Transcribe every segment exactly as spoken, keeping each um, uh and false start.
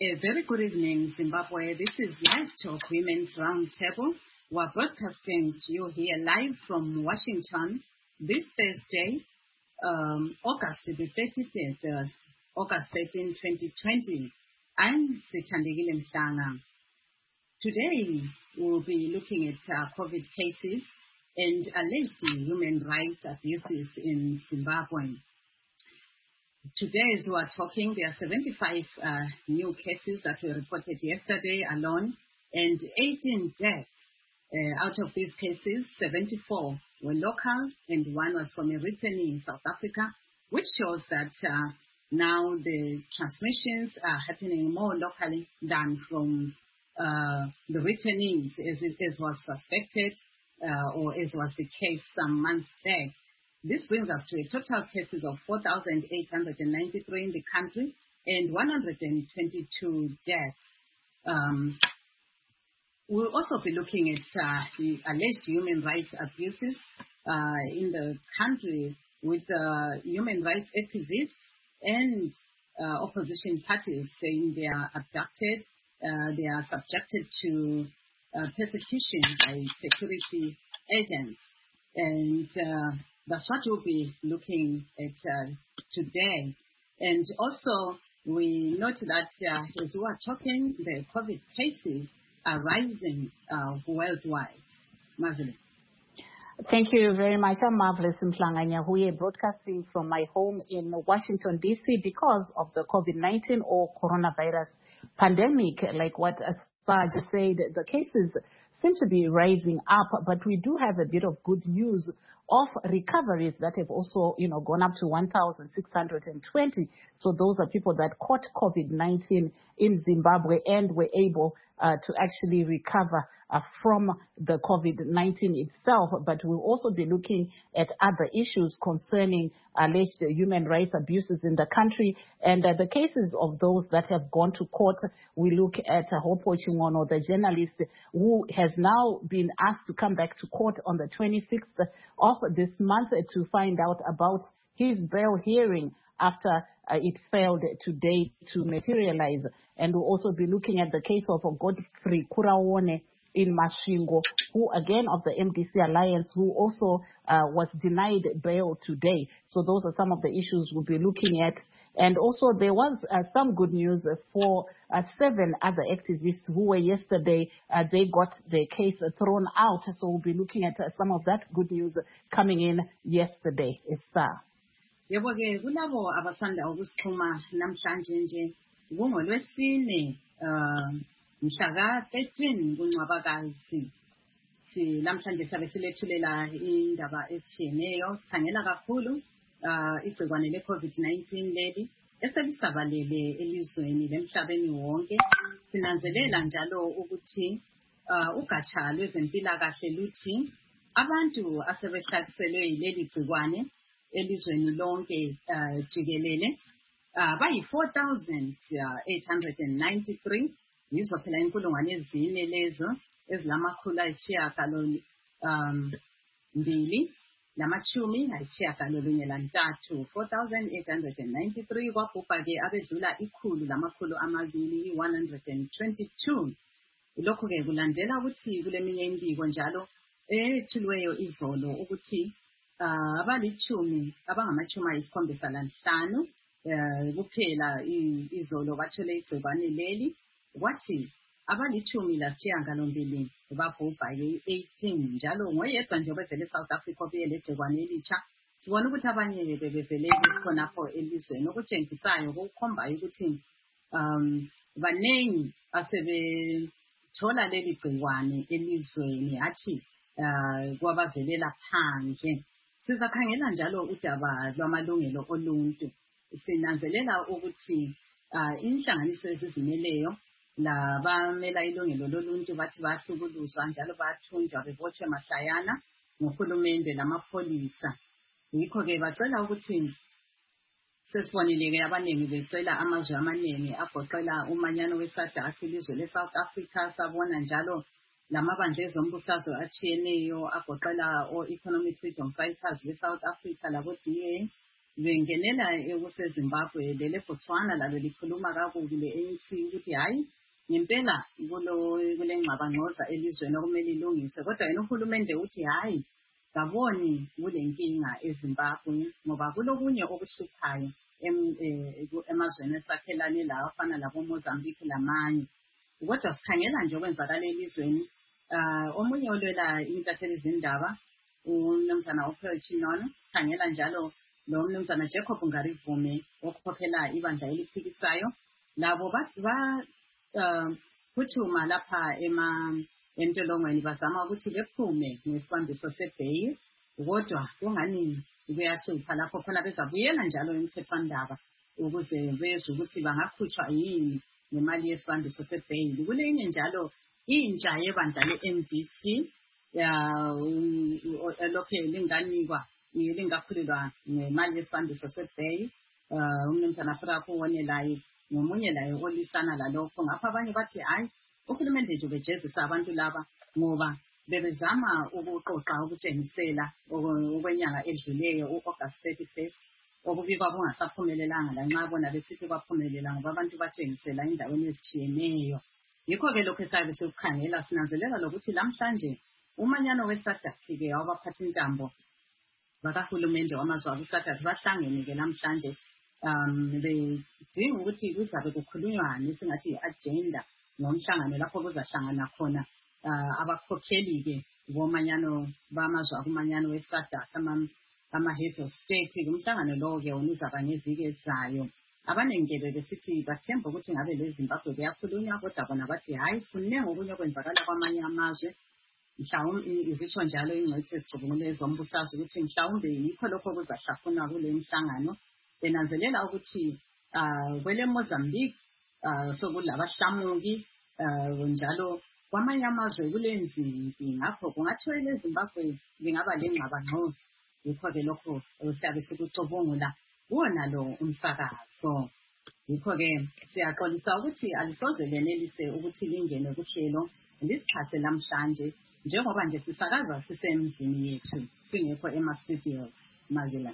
A very good evening, Zimbabwe. This is Live Talk Women's Roundtable. We're broadcasting to you here live from Washington this Thursday, um, August the thirtieth, uh, August thirteenth, twenty twenty. I'm Sithandegile Mhlanga. Today, we'll be looking at uh, COVID cases and alleged human rights abuses in Zimbabwe. Today, as we are talking, there are seventy-five uh, new cases that were reported yesterday alone, and eighteen deaths. Uh, out of these cases, seventy-four were local, and one was from a returnee in South Africa, which shows that uh, now the transmissions are happening more locally than from uh, the returnees, as, it, as was suspected, uh, or as was the case some months back. This brings us to a total cases of four thousand eight hundred ninety-three in the country and one hundred twenty-two deaths. Um, we'll also be looking at uh, the alleged human rights abuses uh, in the country with uh, human rights activists and uh, opposition parties saying they are abducted, uh, they are subjected to uh, persecution by security agents. And uh, that's what we'll be looking at uh, today. And also, we note that uh, as we are talking, the COVID cases are rising uh, worldwide. Marvelous. Thank you very much. I'm Marvelous Mhlanga. We are broadcasting from my home in Washington, D C because of the COVID nineteen or coronavirus pandemic. Like what Aspa just said, the cases seem to be rising up, but we do have a bit of good news of recoveries that have also, you know, gone up to one thousand six hundred twenty. So those are people that caught COVID nineteen in Zimbabwe and were able uh, to actually recover uh, from the COVID nineteen itself. But we'll also be looking at other issues concerning alleged human rights abuses in the country and uh, the cases of those that have gone to court. We look at uh, Hopo Chingono, the journalist who has now been asked to come back to court on the twenty-sixth of this month to find out about his bail hearing after uh, it failed today to materialize. And we'll also be looking at the case of Godfrey Kuraone in Masvingo, who again of the M D C Alliance, who also uh, was denied bail today. So those are some of the issues we'll be looking at. And also there was uh, some good news for uh, seven other activists who were yesterday, uh, they got their case thrown out. So we'll be looking at uh, some of that good news coming in yesterday. Esther. Yebo ke kulabo abasanda ukusixhuma namhlanje nje ngolwesine uh mhla ka thirteen kuNcwabakazi si namhlanje sabe silethulela indaba ezitshiyeneyo sikhangela kakhulu uh igcikwane le COVID nineteen leli eselisabalele elizweni lemhlabeni wonke. Sinanzelela njalo ukuthi uh ugatsha lwezempilakahle luthi abantu asebehlaselwe yileli gcikwane elizweni lonke uh, jikelele uh, bayi four thousand eight hundred ninety-three. Yizo phela inkulungwane ezine lezo ezilamakhulu ayishiyagalolunye um mbili namachumi ayishiyagalolunye lantathu. Four thousand eight hundred ninety-three kwabhubha ke abedlula ikhulu lamakhulu amabili one hundred twenty-two. Lokho ke kulandela ukuthi kuleminye imbiko njalo ethulweyo izolo ukuthi Uh, abalichumi abangamachumi ayisikhombisa lanhlanu uh, kuphela izolo bathole igcikwane leli, kwathi abalichumi lasishiyagalombili babhubha eighteen. Njalo ngoyedwa nje obevele eSouth Africa obuye legcikwane elitsha. Sibona ukuthi abanye bebevele khonapho elizweni, okutshengisayo okukhombayo ukuthi um banengi asebethola leli gcikwane elizweni athi uh, kwabavelela phandle. Sizakhangela njalo udaba lwamalungelo oluntu. Sinanzelela ukuthi uh, inhlanganiso ezizimeleyo labamela ilungelo loluntu bathi bahlukuluzwa njalo bathunjwa bebotshwe mahlayana ngohulumende lamapholisa. Yikho ke bacela ukuthi sesibonile ke abaningi becela amazwe amaningi agoqela umanyano weSADC ilizwe leSouth Africa. Sabona njalo lamabandla ezombusazwe atshiyeneyo agoqela o-Economic Freedom Fighters beSouth Africa labo D A bengenela ekuseZimbabwe lele Botswana lalo likhuluma kakubi le A N C ukuthi hayi ngempela kulo kule ngxabangxoza elizweni okumele ilungiswe, kodwa yena uhulumende uthi hayi ngaboni kule nkinga eZimbabwe ngoba kulokunye okuhluphayo emazweni esakhelane lawo afana labo Mozambique lamanye. Kodwa sikhangela nje okwenzakala elizweni, omunye olwela intatheli izindaba uMnumzana uPhil Chinono, sikhangela njalo lo Mnumzana Jacob Ngarivume okhokhela ibandla eliphikisayo, labo ba phuthuma lapha ema entolongweni bazama ukuthi bephume nesibambiso seBay, kodwa kungani kuyahlupha lapho khona bezabuyela njalo emthethwandaba ukuze bezwe ukuthi bangakhutshwa yini nemali yesibambiso seBay. Kulenye njalo intsha yebandla le-M D C lokhe linganikwa lingakhulelwa nemali yesibambiso seBay. Umnumzana Frakho wonelayo ngomunye laye olisana lalokho. Ngapha abanye bathi hayi uhulumende nje bejezisa abantu laba ngoba bebezama ukuqoqa ukutshengisela okwenyanga edluleyo u-August thirty-first okubikwa kungasaphumelelanga lanxa bona besithi baphumelela ngoba abantu batshengisela endaweni ezitshiyeneyo. Yikho-ke lokhu esabe sikukhangela sinanzelela lokuthi lamhlanje umanyano weSADC-ke wabaphatha intambo bakahulumende wamazwe akuSADC bahlangene-ke namhlanje bedinga ukuthi kuzabe kukhulunywane singathi i-agenda ngomhlangano lapho kuzahlangana khona abakhokheli-ke bomanyano bamazwe akumanyano weSADC ama-heads of state. Umhlangano lowo-ke uzaba ngeviki ezayo. Abaningi-ke besithi bathemba ukuthi ngabe leZimbabwe kuyakhulunywa, kodwa bona bathi hayi sikunengi okunye okwenzakala kwamanye amazwe. Mhlawumbe izitsho njalo ingcwethi ezicubungule zombusazwe ukuthi mhlawumbe yikho lokho kuzahlafuna kule mhlangano. Benanzelela ukuthi kwele Mozambique sokulabahlamuki njalo kwamanye amazwe kulenzimpi, ngakho kungathiwa leZimbabwe lingaba lengxabangxoza. Yikho-ke lokho siyabe sikucubungula kuwona lo umsakazo. Yikho-ke siyaxolisa ukuthi alisoze lenelise ukuthi lingene kuhlelo lisixhase namhlanje njengoba nje sisakaza sisemzini yethu singekho ema-studios Mazila.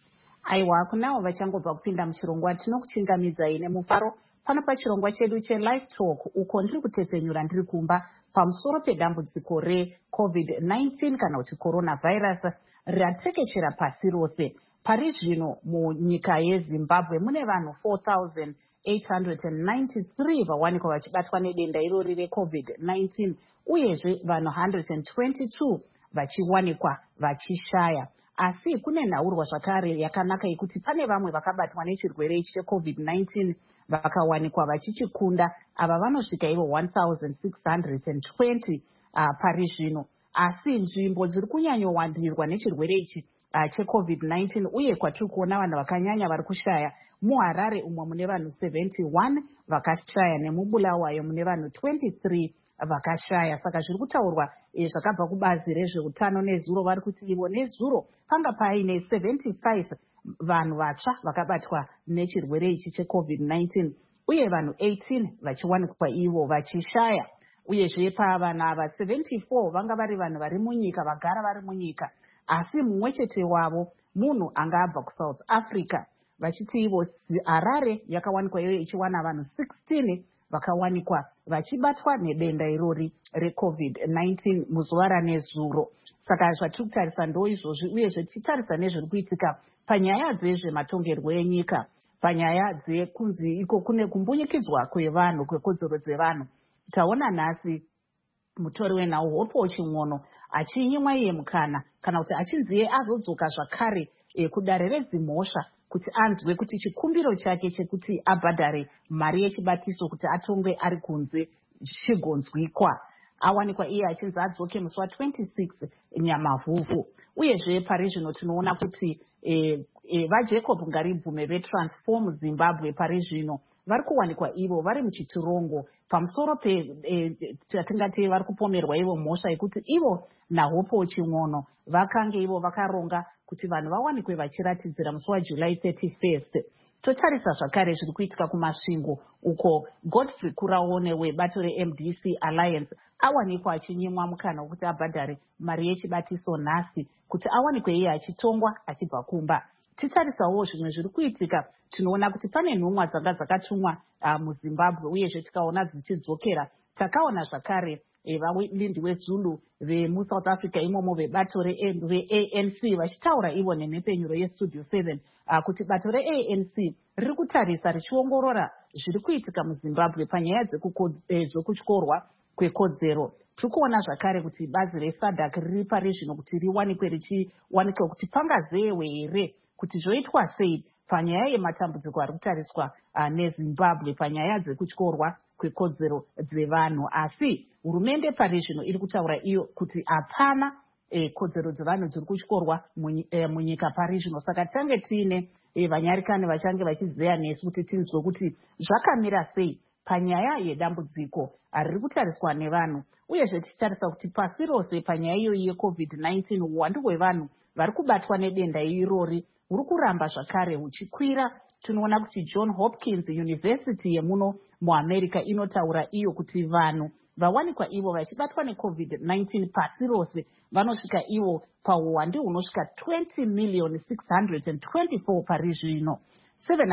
Aiwa, kunawo vachangobva kupinda muchirongwa tinokuchingamidzai nemufaro pano pachirongwa chedu che-live talk uko ndiri kutesenyura ndiri kumba pamusoro pedambudziko recovid nineteen kana kuti coronavirus ratekeshera pasi rose. Pari zvino munyika yeZimbabwe mune vanhu four thousand eight hundred ninety-three vawanikwa vachibatwa nedenda irori recovid nineteen uyezve vanhu one hundred twenty-two vachiwanikwa vachishaya. Asi kune nhaurwa zvakare yakanaka yekuti pane vamwe vakabatwa nechirwere ichi checovid nineteen vakawanikwa vachichikunda. Ava vanosvika ivo one thousand six hundred twenty uh, pari zvino. Asi nzvimbo dziri kunyanyowandirwa nechirwere ichi uh, checovid nineteen uye kwatiri kuona vanhu vakanyanya vari kushaya muHarare umwe mune vanhu seventy-one vakashaya nemubulawayo mune vanhu twenty-three vakashaya. Saka zviri kutaurwa e, zvakabva kubazi rezveutano nezuro vari kuti ivo nezuro panga paine seventy-five vanhu vatsva vakabatwa nechirwere ichi checovid nineteen uye vanhu eighteen vachiwanikwa ivo vachishaya. Uyezve pavanhu ava seventy-four vanga vari vanhu vari munyika vagara vari munyika, asi mumwe chete wavo munhu anga abva kuSouth Africa. Vachiti ivo Harare yakawanikwa iyoyo ichiwana vanhu sixteen vakawanikwa vachibatwa nedenda irori recovid nineteen muzuva ranezuro. Saka zvatiri kutarisa ndo izvozvi uyezve tichitarisa nezviri kuitika panyaya dzezvematongerwo enyika, panyaya dzekunzi iko kune kumbunyikidzwa kwevanhu kwekodzero dzevanhu. Taona nhasi mutori wenhau Hope Chimwono achinyimwa iye mukana kana kuti achinziye azodzoka zvakare e, kudare redzimhosva kuti anzwe kuti chikumbiro chake chekuti abhadhare mari yechibatiso kuti atongwe ari kunze chigonzwikwa. Awanikwa iye achinzi adzoke musi wa-twenty-six Nyamavhuvhu. Uyezve pari zvino tinoona kuti e, e, vaJacob Ngarivume veTransform Zimbabwe pari zvino vari kuwanikwa ivo vari muchitirongo pamusoro petingati e, vari kupomerwa ivo mhosva yekuti ivo naHope Chimwono vakange ivo vakaronga kuti vanhu vawanikwe vachiratidzira musi waJuly thirty-first. Totarisa zvakare zviri kuitika kumasvingo uko Godfrey Kuraone webato reM D C Alliance awanikwa achinyimwa mukana wekuti abhadhare mari yechibatiso nhasi kuti awanikwe iye achitongwa achibva kumba. titarisawo zvimwe zviri kuitika. Tinoona kuti pane nhumwa dzanga dzakatumwa uh, muZimbabwe uyezve tikaona dzichidzokera. Takaona zvakare valindi vezulu vemuSouth Africa imomo vebato re-A N C vachitaura ivo nemhepfenyuro yeStudio seven uh, kuti bato re-A N C riri kutarisa richiongorora zviri kuitika muZimbabwe panyaya dzekutyorwa kwekodzero. Tiri kuona zvakare kuti bazi reSADC riri pari zvino kuti riwanikwe richiwanikwa kuti pangazewe here kuti zvoitwa sei panyaya yematambudziko ari kutariswa uh, neZimbabwe panyaya dzekutyorwa kwekodzero dzevanhu. Asi hurumende pari zvino iri kutaura iyo kuti hapana e, kodzero dzevanhu dziri kutyorwa e, munyika pari zvino. Saka tange tiine e, vanyarikani vachange vachizeya nesu kuti tinzwe kuti zvakamira sei panyaya yedambudziko riri kutariswa nevanhu. Uyezve tichitarisa kuti pasi rose panyaya iyoyi yeCovid nineteen uwandu hwevanhu vari kubatwa nedenda irori huri kuramba zvakare huchikwira. Tinoona kuti John Hopkins University yemuno muAmerica inotaura iyo kuti vanhu vawanikwa ivo vachibatwa neCovid nineteen pasi rose vanosvika ivo pauwandu hunosvika twenty million six hundred twenty-four pari zvino, seven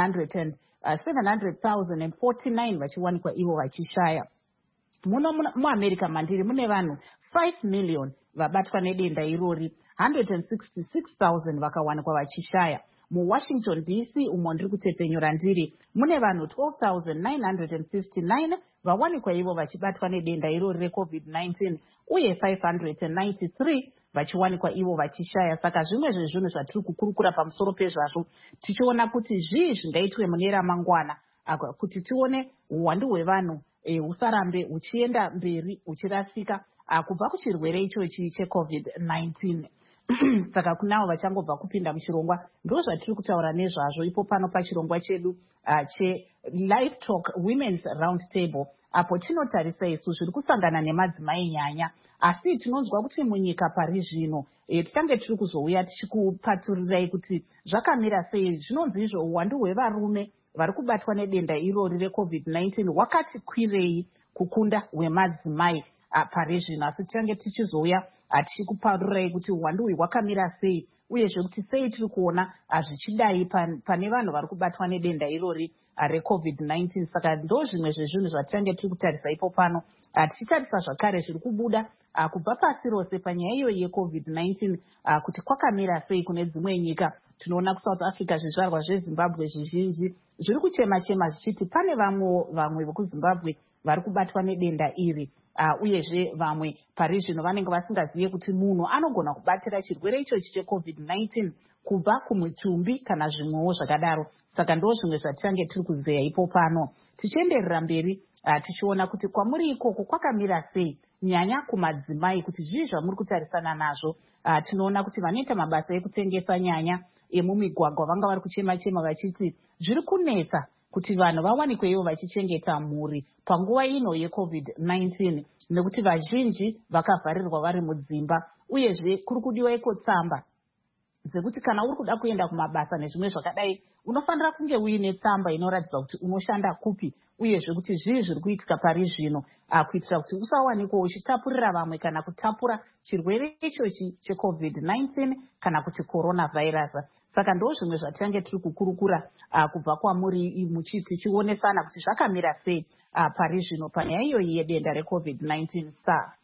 hundred thousand forty-nine vachiwanikwa ivo vachishaya. Muno muAmerica mandiri mune vanhu five million vabatwa nedenda irori, one hundred sixty-six thousand vakawanikwa vachishaya. MuWashington D C umo ndiri kutepenyura ndiri mune vanhu twelve thousand nine hundred fifty-nine vawanikwa ivo vachibatwa nedenda irori reCovid nineteen uye five hundred ninety-three vachiwanikwa ivo vachishaya. Saka zvimwe zvezvinhu zvatiri kukurukura pamusoro pezvazvo tichiona kuti zvii zvingaitwe mune ramangwana kuti tione uwandu hwevanhu husarambe huchienda mberi huchirasika kubva kuchirwere ichochi cheCovid nineteen. Saka kunavo vachangobva kupinda muchirongwa ndo zvatiri kutaura nezvazvo ipo pano pachirongwa chedu uh, cheLive Talk Women's Round Table, apo tinotarisa isu zviri kusangana nemadzimai nyanya. Asi tinonzwa kuti munyika pari zvino e, tichange tiri kuzouya tichikupaturirai kuti zvakamira sei. Zvinonzi izvo uwandu hwevarume vari kubatwa nedenda irori reCovid nineteen hwakati kwirei kukunda hwemadzimai uh, pari zvino. Asi tichange tichizouya tichikupaturirai kuti uwandu hwi hwakamira sei uyezve kuti sei tiri kuona zvichidai pane vanhu vari kubatwa nedenda irori reCovid nineteen. Saka ndo zvimwe zvezvinhu zvatichange tiri kutarisa ipo pano, tichitarisa zvakare zviri kubuda kubva pasi rose panyaya iyoyi yeCovid nineteen kuti kwakamira sei kune dzimwe nyika. Tinoona kuSouth Africa zvizvarwa zveZimbabwe zvizhinji zviri kuchema chema zvichiti pane vamwe vamwe vekuZimbabwe vari kubatwa nedenda iri. Uh, uyezve vamwe pari zvino vanenge vasingazive kuti munhu anogona kubatira chirwere ichochi cheCovid nineteen kubva kumutumbi kana zvimwewo zvakadaro. Saka ndo zvimwe zvatichange tiri kuzeya ipo pano tichienderera mberi uh, tichiona kuti kwamuri ikoko kwakamira sei nyanya kumadzimai kuti zvii zvamuri kutarisana nazvo. Uh, tinoona kuti vanoita mabasa ekutengesa nyanya emumigwagwa vanga vari kuchema chema vachiti zviri kunetsa kuti vanhu vawanikwe ivo vachichengeta mhuri panguva ino yeCovid nineteen nekuti vazhinji vakavharirwa vari mudzimba. Uyezve kuri kudiwa iko tsamba dzekuti kana uri kuda kuenda kumabasa nezvimwe zvakadai unofanira kunge uine tsamba inoratidza kuti unoshanda kupi uyezve kuti zvii zviri kuitika pari zvino kuitira kuti usawanikwa uchitapurira vamwe kana kutapura chirwere ichochi cheCovid nineteen kana kuti coronavirus. Saka ndo zvimwe zvatichange tiri kukurukura uh, kubva kwamuri muchiti chionesana kuti zvakamira sei uh, pari zvino panyaya iyoyi yedenda reCovid nineteen. Star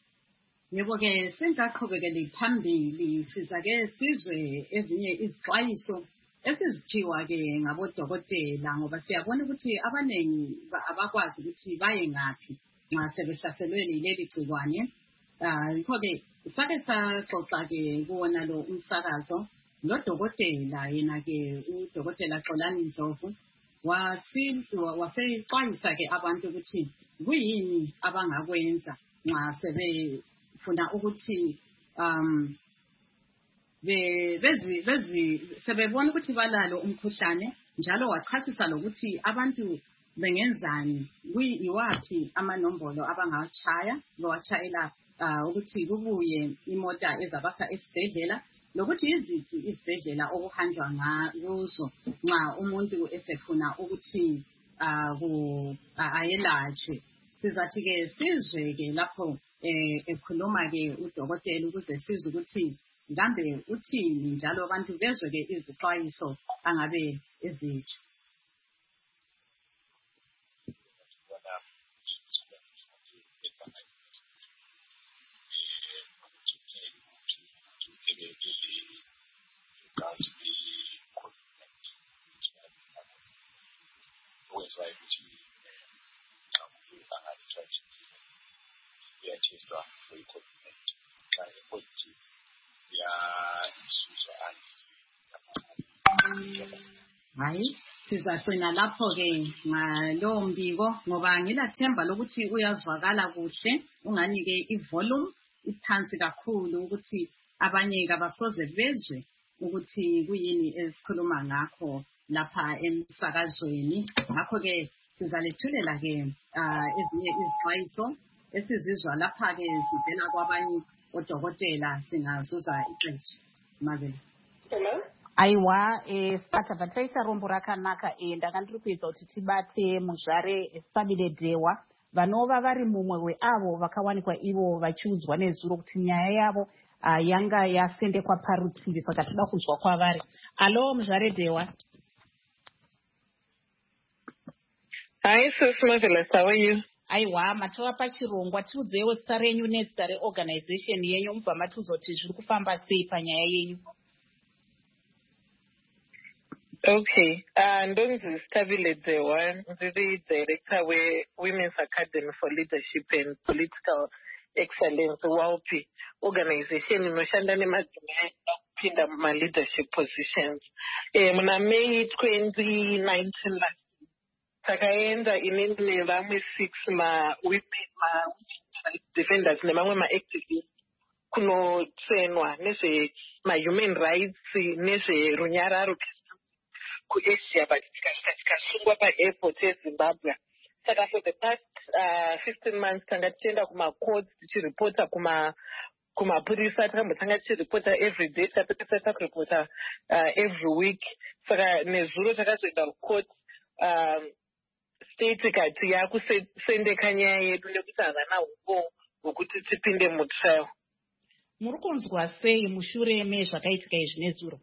yebo ke singaqhubekeli phambili sizake sizwe ezinye izixwayiso esiziphiwa ke ngabodokotela ngoba siyabona ukuthi abaningi abakwazi ukuthi baye ngaphi nxa sebehlaselwe leli gcikwane. Yikho ke sake saxoxa ke kuwona lo umsakazo lodokotela yena ke udokotela Xolani Ndlovu wasexwayisa ke abantu ukuthi kuyini abangakwenza nxa sebefuna ukuthi um bezi bezi sebebona ukuthi balalo umkhuhlane, njalo wachasisa lokuthi abantu bengenzani kuyiwathi amanombolo abangawachaya lowachayela ukuthi kubuye imota ezabasa esibhedlela lokuthi iziphi izibhedlela okuhanjwa ngazo nxa umuntu esefuna ukuthi ayelatshwe. Sizathi ke sizwe ke lapho ekhuluma ke udokotela ukuze sizwe ukuthi ngambe uthini njalo abantu bezwe-ke izixwayiso angabe ezitsho. Hayi, sizagcina lapho-ke ngalowo mbiko ngoba ngilathemba lokuthi uyazwakala kuhle, ungani-ke ivolume iphansi kakhulu ukuthi abanye kabasoze bezwe ukuthi kuyini esikhuluma ngakho lapha emsakazweni. Ngakho-ke sizalethulela-ke ezinye izixwayiso esizizwa lapha-ke sivela kwabanye odokotela singazuza ixesha. Mabele. Hello? Aiwa, eh, sipata vataisa rombo rakanaka eh, ndakandiri kuedza kuti tibate muzvare Stabile Dewa vanova vari mumwe weavo vakawanikwa ivo vachiudzwa nezuro kuti nyaya yavo uh, yanga yasendekwa parutivi, saka toda kuzwa kwavari. Alo muzvare Dewa. Hi sis Marvelous, how are you? Aiwa, matova pachirongwa, tiudzewo zita renyu nezita reorganization yenyu mubva matiudza kuti zviri kufamba sei panyaya yenyu. Okay, uh, ndonzi Stabile Dewa, ndiri director we-Women's Academy for Leadership and Political Excellence, W A L P, organization inoshanda nemadzimai kupinda muma-leadership positions. Eh, muna May twenty nineteen takaenda inini nevamwe six ma-women ma defenders nemamwe ma-activists kunotrainwa nezvema-human rights nezverunyararo kuAsia, but tikasungwa pa-airport yeZimbabwe. Saka for the past uh, fifteen months tanga tichienda kuma-courts tichiripota kuma kumapurisa, takambotanga tichiripota every day, tapetesa takuripota uh, every week. Saka nezuro takazoenda kucourt, um, state ikati yakusendeka nyaya yedu nekuti havana uko hwokuti tipinde mutrial. Muri kunzwa sei mushure mezvakaitika izvi nezuro?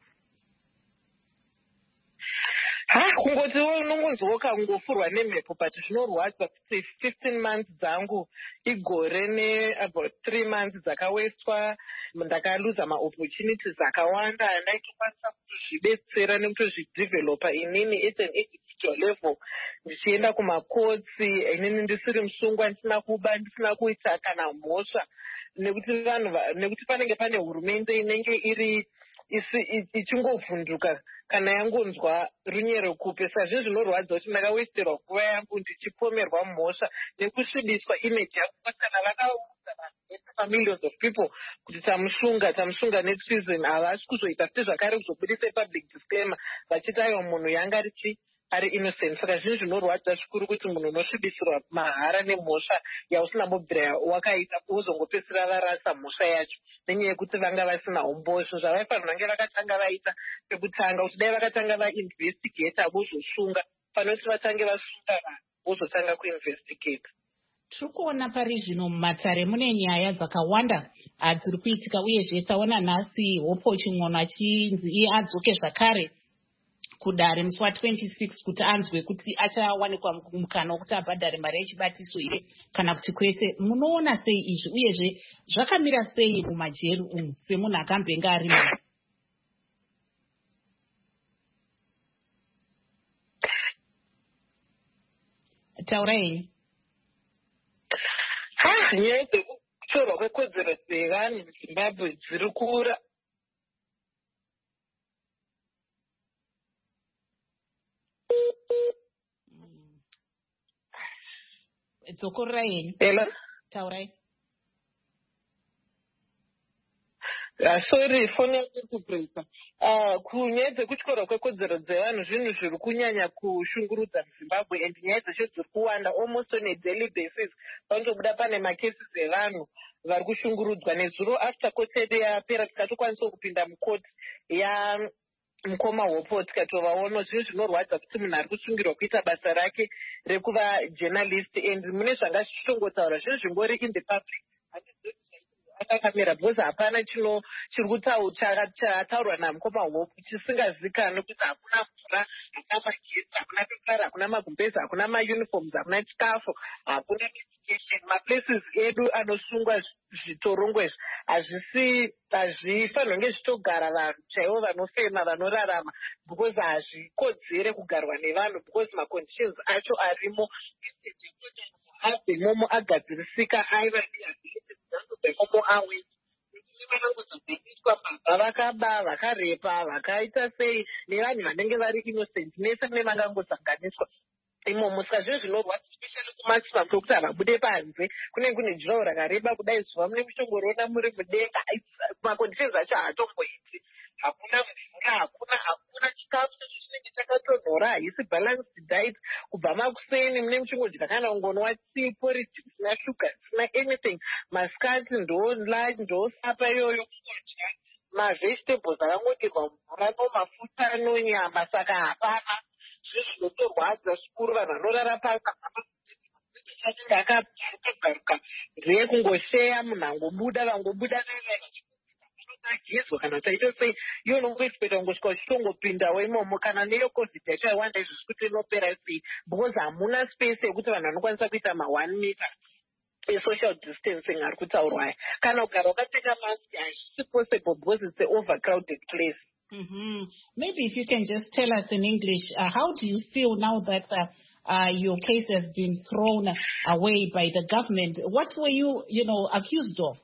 Ha, kungotiwo unongonzwa kangofurwa nemhepo, but zvinorwadza kuti fifteen months dzangu igore ne about three months dzakawestwa, ndakaluza ma-opportunities akawanda andaitokwanisa kutozvidetsera nekutozvidevelopa inini at an individual level, ndichienda kumacourts inini ndisiri musungwa, ndisina kuba, ndisina kuita kana mhosva, nekuti vanhu nekuti panenge pane hurumende inenge iri ichingovhunduka kana yangonzwa runyero kupe. Sazvo zvinorwadza kuti ndakawesterwa nguva yangu ndichipomerwa mhosva nekusvibiswa image yangu, kana vakaudza vanhu millions of people kuti tamusunga tamusunga netreason, havasi kuzoita futi zvakare kuzobudisa public disclaimer vachiti aiwa munhu yanga arichi ari innocent. Saka zvinhu zvinorwadza zvikuru kuti munhu unosvibisirwa mahara nemhosva yausina mbobvira wakaita uzongopedzisira varasa mhosva yacho nenyaya yekuti vanga vasina umbosho zvavaifanira vange vakatanga vaita pekutanga, kuti dai vakatanga vainvestigata vozosunga pane kuti vatange vasunga vanhu vozotanga kuinvestigata. Tiri kuona pari zvino mumatare mune nyaya dzakawanda dziri kuitika, uyezve taona nhasi Hope Chimwono achinzi iye adzoke zvakare kudare musi wa-twenty-six kuti anzwe kuti achawanikwa mukana wekuti abhadhare mari yechibatiso here kana kuti kwete. Munoona sei izvi, uyezve zvakamira sei mumajeri umu semunhu akambenga arimo? Taurai. Ha, nyaya dzekutorwa kwekodzero dzevanhu muZimbabwe dziri kura. Dzokorora henyu. Hello? Taurai. Uh, sorry, phone yangu kubreaka. Uh, kunyaya dzekutyorwa kwekodzero dzevanhu zvinhu zviri kunyanya kushungurudza muZimbabwe, and nyaya dzacho dziri kuwanda almost on a daily basis. Panotobuda pane macases evanhu vari kushungurudzwa. Nezuro after court yapera tikatokwanisa kupinda mukoti ya mukoma Hope tikatovaona. Zvinhu zvinorwadza kuti munhu ari kusungirwa kuita basa rake rekuva journalist, and mune zvanga zvichongotaura zvinhu zvingori in the public akakamira because hapana chino chiri kutau chataurwa namukoma hope chisingazikanwi kuti hakuna mvura, hakuna magetsi, hakuna pekara, hakuna magumbezi, hakuna mauniforms, hakuna chikafu, hakuna education. Maplaces edu anosungwa zvitorongo izvi hazvisi hazvifanirwa kunge zvitogara vanhu chaivo vanofema vanorarama because hazvikodzere kugarwa nevanhu because maconditions acho arimo abvemomo agadzirisika aiva nemomo awe vanongozogaiswa baba vakaba vakarepa vakaita sei nevanhu vanenge vari innocent nese mune vangangozanganiswa imomo. Saka zvino zvinorwadza especially kumaximum kwekuti havabude panze kunenge kune juraho rakareba kudai zuva mune muchongorona muri mudenga maconditions acho haatomboiti hakuna mvura hakuna hakuna chikafu chacho chinenge chakatonhora haisi balanced diet kubva makuseni mune muchingodya kana ungonwa tea porridge isina sugar isina anything masikati ndo lunch ndo sapa iyoyo kungodya mavegetables akangodirwa mvura no mafuta no nyama. Saka hapana zvinotorwadza zvikuru vanhu vanorara pasi achinge akagaruka ndeye kungosheya munhu angobuda vangobuda agezwa kana taita sei iyo unongoisipeta kungosvika uchitongopindawo imomo kana neyo covid yacho aiwanda izvi zvikuti inopera sei because hamuna space yekuti vanhu vanokwanisa kuita ma-one meter social distancing ari kutaurwa aya. Kana kugara wakapfeka mask hazvisi possible because it's an overcrowded place. Mm-hmm. Maybe if you can just tell us in English, uh, how do you feel now that uh, uh, your case has been thrown away by the government? What were you, you know, accused of?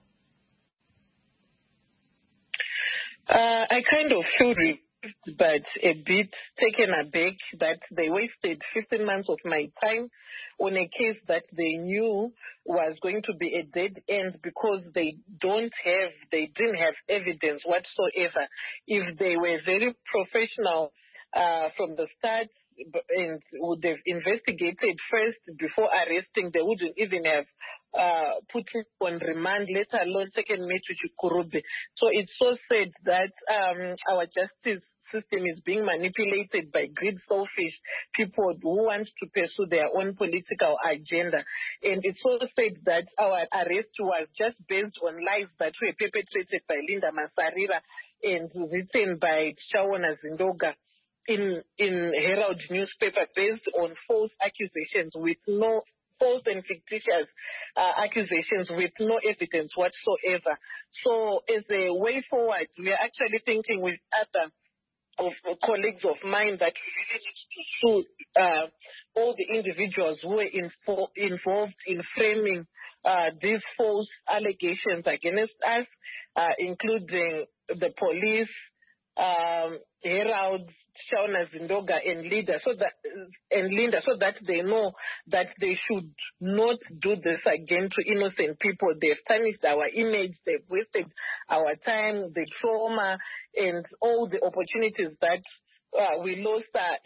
Uh, I kind of feel relieved, but a bit taken aback that they wasted fifteen months of my time on a case that they knew was going to be a dead end because they don't have, they didn't have evidence whatsoever. If they were very professional uh, from the start and would have investigated first before arresting, they wouldn't even have uh, put it on remand, let alone taken me to Chikurube. So it's so sad that um, our justice system is being manipulated by greed, selfish people who want to pursue their own political agenda. And it's also said that our arrest was just based on lies that were perpetrated by Linda Masarira and written by Shawana Zindoga in, in Herald newspaper based on false accusations with no false and fictitious uh, accusations with no evidence whatsoever. So as a way forward, we are actually thinking with other of colleagues of mine that we really need to sue uh, all the individuals who were info- involved in framing uh, these false allegations against us, uh, including the police, um, Herald, Shauna Zindoga, and Linda, so that and Linda, so that they know that they should not do this again to innocent people. They've tarnished our image, they've wasted our time, the trauma, and all the opportunities that uh, we lost are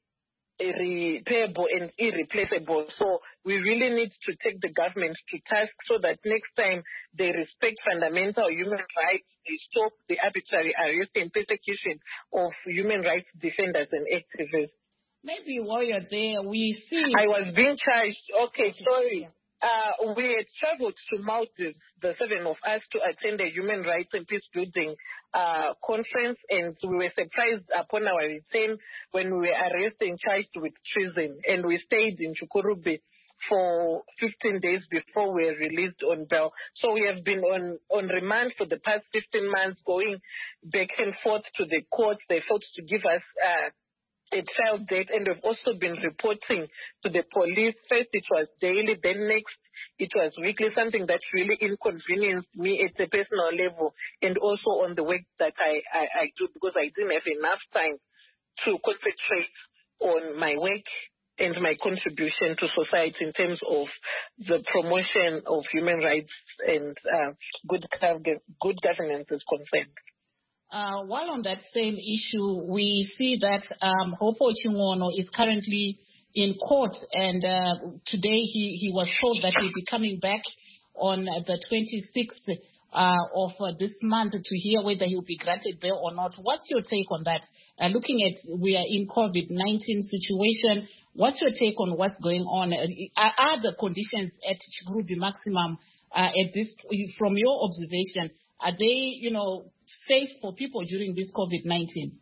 irreparable and irreplaceable. So we really need to take the government to task so that next time they respect fundamental human rights, they stop the arbitrary arrest and persecution of human rights defenders and activists. Maybe while you're there, we see... I was being charged. Okay, sorry. Uh, we had traveled to Maldives, the seven of us, to attend a human rights and peace building uh, conference, and we were surprised upon our return when we were arrested and charged with treason. And we stayed in Chukurube for fifteen days before we were released on bail. So we have been on, on remand for the past fifteen months, going back and forth to the courts. They fought to give us uh, a trial date, and we've also been reporting to the police. First it was daily, then next it was weekly, something that really inconvenienced me at a personal level and also on the work that I, I, I do, because I didn't have enough time to concentrate on my work and my contribution to society in terms of the promotion of human rights and uh, good, good governance is concerned. Uh, while on that same issue, we see that um, Hopo Chingono is currently in court, and uh, today he, he was told that he'll be coming back on the twenty-sixth uh, of uh, this month to hear whether he'll be granted bail or not. What's your take on that? Uh, looking at, we are in COVID nineteen situation, what's your take on what's going on? Are, are the conditions at Chikurube Maximum uh, at this, from your observation, are they, you know, safe for people during this COVID nineteen?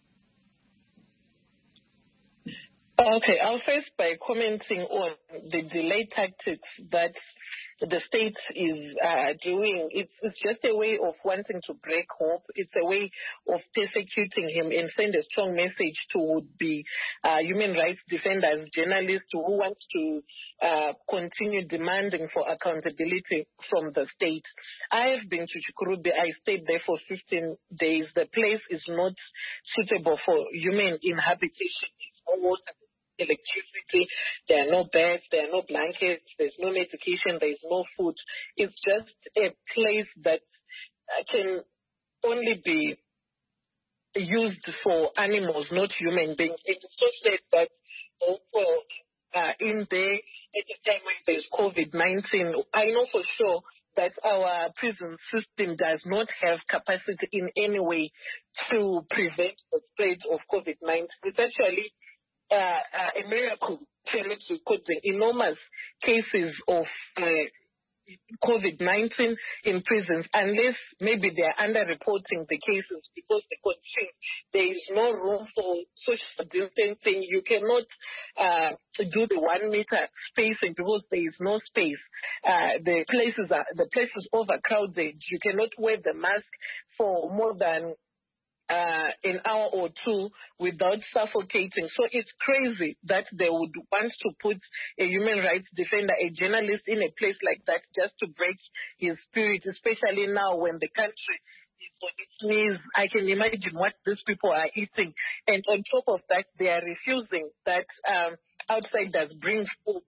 Okay, I'll first by commenting on the delay tactics that the state is uh, doing. It's, it's just a way of wanting to break hope. It's a way of persecuting him and send a strong message to would be uh, human rights defenders, journalists who want to uh, continue demanding for accountability from the state. I have been to Chikurubi. I stayed there for fifteen days. The place is not suitable for human inhabitation. It's almost electricity, there are no beds, there are no blankets, there's no medication, there's no food. It's just a place that can only be used for animals, not human beings. It's so sad that also uh, in there at a time when there's COVID nineteen, I know for sure that our prison system does not have capacity in any way to prevent the spread of COVID nineteen. It's actually Uh, uh, a miracle because the enormous cases of uh, COVID nineteen in prisons, unless maybe they are underreporting the cases because they continue. There is no room for social distancing. You cannot uh, do the one meter spacing because there is no space. Uh, the places are the places overcrowded. You cannot wear the mask for more than Uh, an hour or two without suffocating. So it's crazy that they would want to put a human rights defender, a journalist in a place like that just to break his spirit, especially now when the country is on its knees. I can imagine what these people are eating. And on top of that, they are refusing that um, outsiders bring food.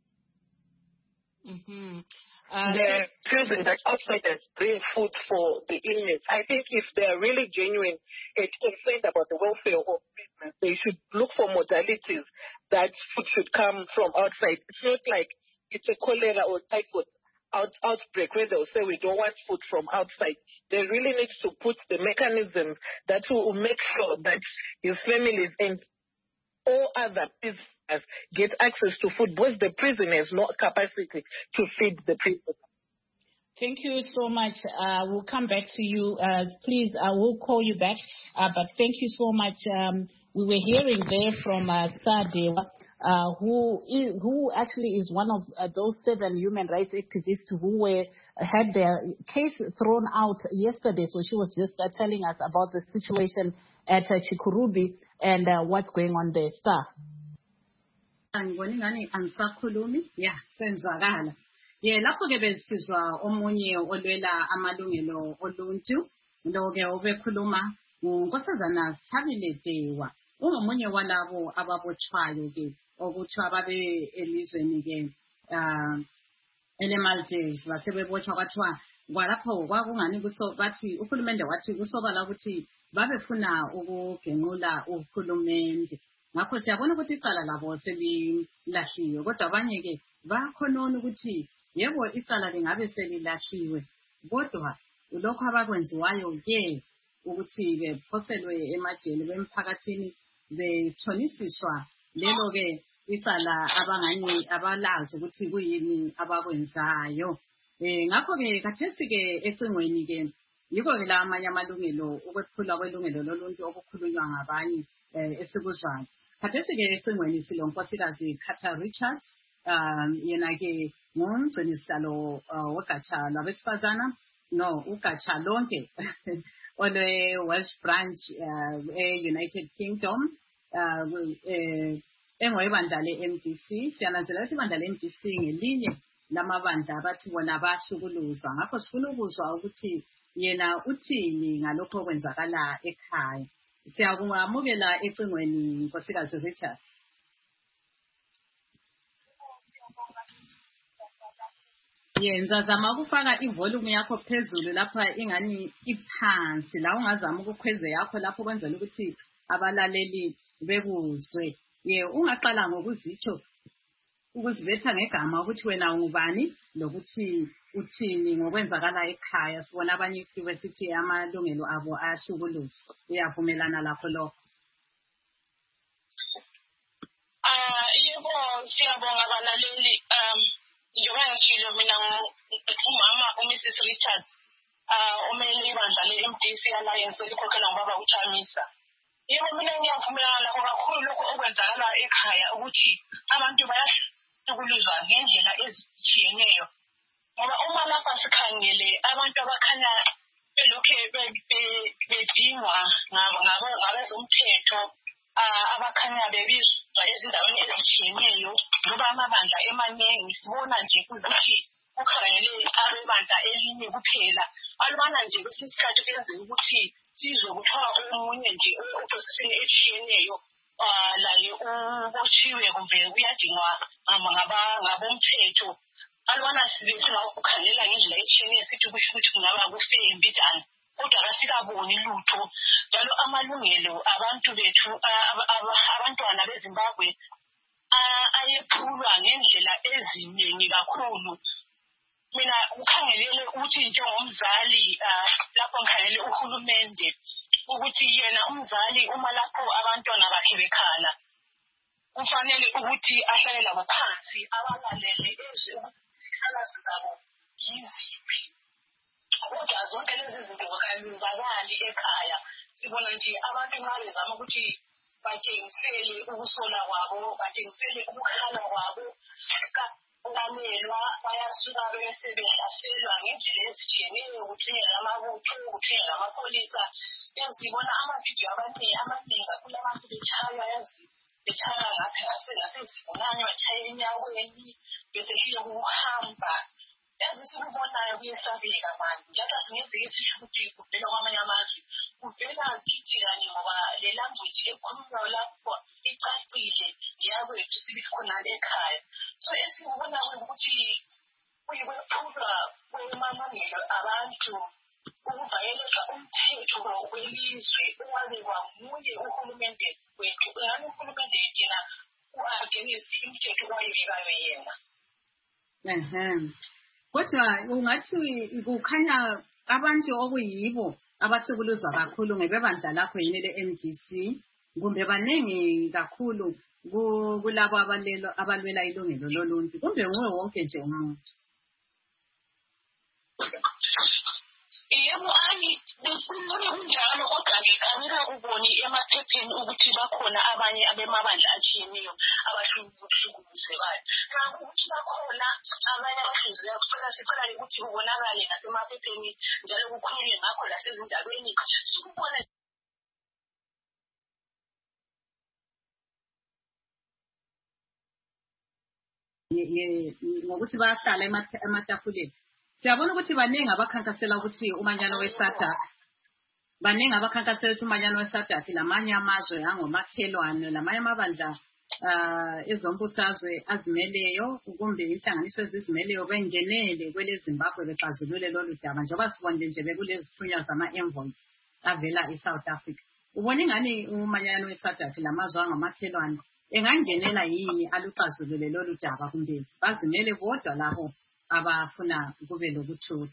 Mm-hmm. Uh, They're refusing that outsiders bring food for the inmates. I think if they're really genuine and concerned about the welfare of business, they should look for modalities that food should come from outside. It's not like it's a cholera or typhoid out, outbreak where they'll say we don't want food from outside. They really need to put the mechanisms that will make sure that his families and all other prisoners get access to food because the prison has no capacity to feed the prisoners. Thank you so much. Uh, we'll come back to you. Uh, please, I will call you back. Uh, but thank you so much. Um, we were hearing there from uh, Sadewa, uh, who is, who actually is one of uh, those seven human rights activists who were had their case thrown out yesterday. So she was just uh, telling us about the situation at uh, Chikurubi and uh, what's going on there. Star. Angiboni ngani angisakhulumi ya senzwakala ye lapho ke besizwa omunye olwela amalungelo oluntu lo ke obekhuluma unkosazana Thabile Dewa ungomunye walabo ababotshwayo ke okuthiwa babe elizweni ke uh eleMaldives basebebotshwa kwathiwa kwalapho kwakungani kuso bathi uhulumende wathi kusobala ukuthi babefuna ukugenqula uhulumende. Ngakho siyabona ukuthi icala labo selilahliwe kodwa abanye ke bakhonona ukuthi yebo icala lingabe selilahliwe kodwa lokho abakwenziwayo ke ukuthi bephoselwe emajele bemphakathini bethonisiswa lelo ke icala abangani abalazi ukuthi kuyini abakwenzayo. Eh ngakho ke kathesi ke ecingweni ke yiko ke la amanye amalungelo ukwephula kwelungelo loluntu okukhulunywa ngabanye esikuzwayo. Kathesi ke ecingweni silonkosikazi Carter Richards um yena ke ngumgcinisihlalo wegatsha labesifazana no ugatsha lonke olwe Welsh branch e-United Kingdom engwebandla le-M D C. Siyananzelela ukuthi ibandla le-M D C ngelinye lamabandla abathi bona bahlukuluzwa. Ngakho sifuna ukuzwa ukuthi yena uthini ngalokho okwenzakala ekhaya. Siyabongamukela ecingweni nkosikazi Richard. Yenza zama ukufaka ivolume yakho phezulu lapha ingani iphansi la ungazama ukukhweze yakho lapho kwenzela ukuthi abalaleli bekuzwe. Ye ungaqala ngokuzitsho ukuzibetha ngegama ukuthi wena ungubani lokuthi uthini ngokwenzakala ekhaya. Sibona abanye ifike sithi amalungelo abo ayahlukuluzwa. Uyavumelana lapho lokho? Ah yebo siyabonga abalaleli um njengoba ngishilo mina umama uMrs Richards ah umele ibandla le-M D C Alliance elikhokhelwa ngubaba uChamisa. Yebo mina ngiyavumelana lakho kakhulu lokho okwenzakala ekhaya ukuthi abantu bayahlukuluzwa ngendlela ezitshiyeneyo. Ngoba uma lapha sikhangele abantu abakhanya belokhe bedingwa ngabezomthetho abakhanya bebizwa ezindaweni ezitshiyeneyo ngoba amabandla emaningi sibona nje ukuthi ukhangele abebandla elinye kuphela. Alubana nje kwesinye isikhathi kuyenzeka ukuthi sizwe kuthiwa omunye nje opposition etshiyeneyo laye uboshiwe kumbe uyadingwa ngabomthetho. Alubana sibe singakukhangela ngendlela etshiyeneyo sithi kusho ukuthi kungaba kufembi njani. Kodwa kasikaboni lutho njalo amalungelo abantu bethu abantwana beZimbabwe ayephulwa ngendlela eziningi kakhulu. Mina ukhangelele ukuthi njengomzali lapho ngikhangele uhulumende ukuthi yena umzali uma lapho abantwana bakhe bekhala kufanele ukuthi ahlale labo phansi abalalele ezwe ukuthi zabo yiziphi. Kodwa zonke lezi zinto kazenzakali ekhaya. Sibona nje abantu nxa bezama ukuthi batshengisele ukusola kwabo, batshengisele ukukhala kwabo, kamelwa bayasuka bese behlaselwa ngendlela ezitshiyeneyo, kuthunyelwa amabutho, kuthunyelwa amapholisa. Yazibona amavidiyo abaningi amaningi kakhulu abantu betshaywa yazi betshaywa ngapha ngasezibonanywa batshaya enyaweni besehlile ukuhamba. Yazi sikubonayo kuyesabeka manje njalo singezike sisho ukuthi kuvela kwamanye amazwe kuvela kithi kanye ngoba le language ekhulunywa lapho icacile yakwethu sibithi khona ekhaya. So esikubonayo ukuthi kuyikwephulwa kwemalungelo abantu ukuvayeleka umthetho welizwe owabekwa nguye uhulumende wethu. Ngani uhulumende yena u-against imithetho owayibekayo yena. Ehe. Kodwa ungathi kukhanya abantu okuyibo abahlukuluzwa kakhulu ngebandla lakho yini le-M D C kumbe baningi kakhulu kulabo abalelo abalwela ilungelo loluntu kumbe nguwe wonke nje umuntu? Yebo ani bekukhona kunjalo kodwa ke kamera uboni emaphepheni ukuthi bakhona abanye abemabandla atshiyeneyo abahlukuluzekayo. Kanti ukuthi bakhona abanye abahlukuluzekayo kucela sicela ukuthi ubonakale nasemaphepheni njalo kukhulunywe ngakho lasezindabeni sikubona ngokuthi bayahlala ematafuleni. Siyabona ukuthi baningi abakhankasela ukuthi umanyano weSADC baningi abakhankasela ukuthi umanyano weSADC lamanye amazwe angomakhelwane lamanye amabandla ezombusazwe azimeleyo kumbe inhlanganiso ezizimeleyo bengenele kwele Zimbabwe bexazulule lolu daba njengoba sibonje nje bekulezi thunywa zama-envoys avela eSouth Africa. Ubona ingani umanyano weSADC lamazwe angomakhelwane engangenela yini aluxazulule lolu daba kumbe bazimele bodwa labo abafuna kube lokuthula?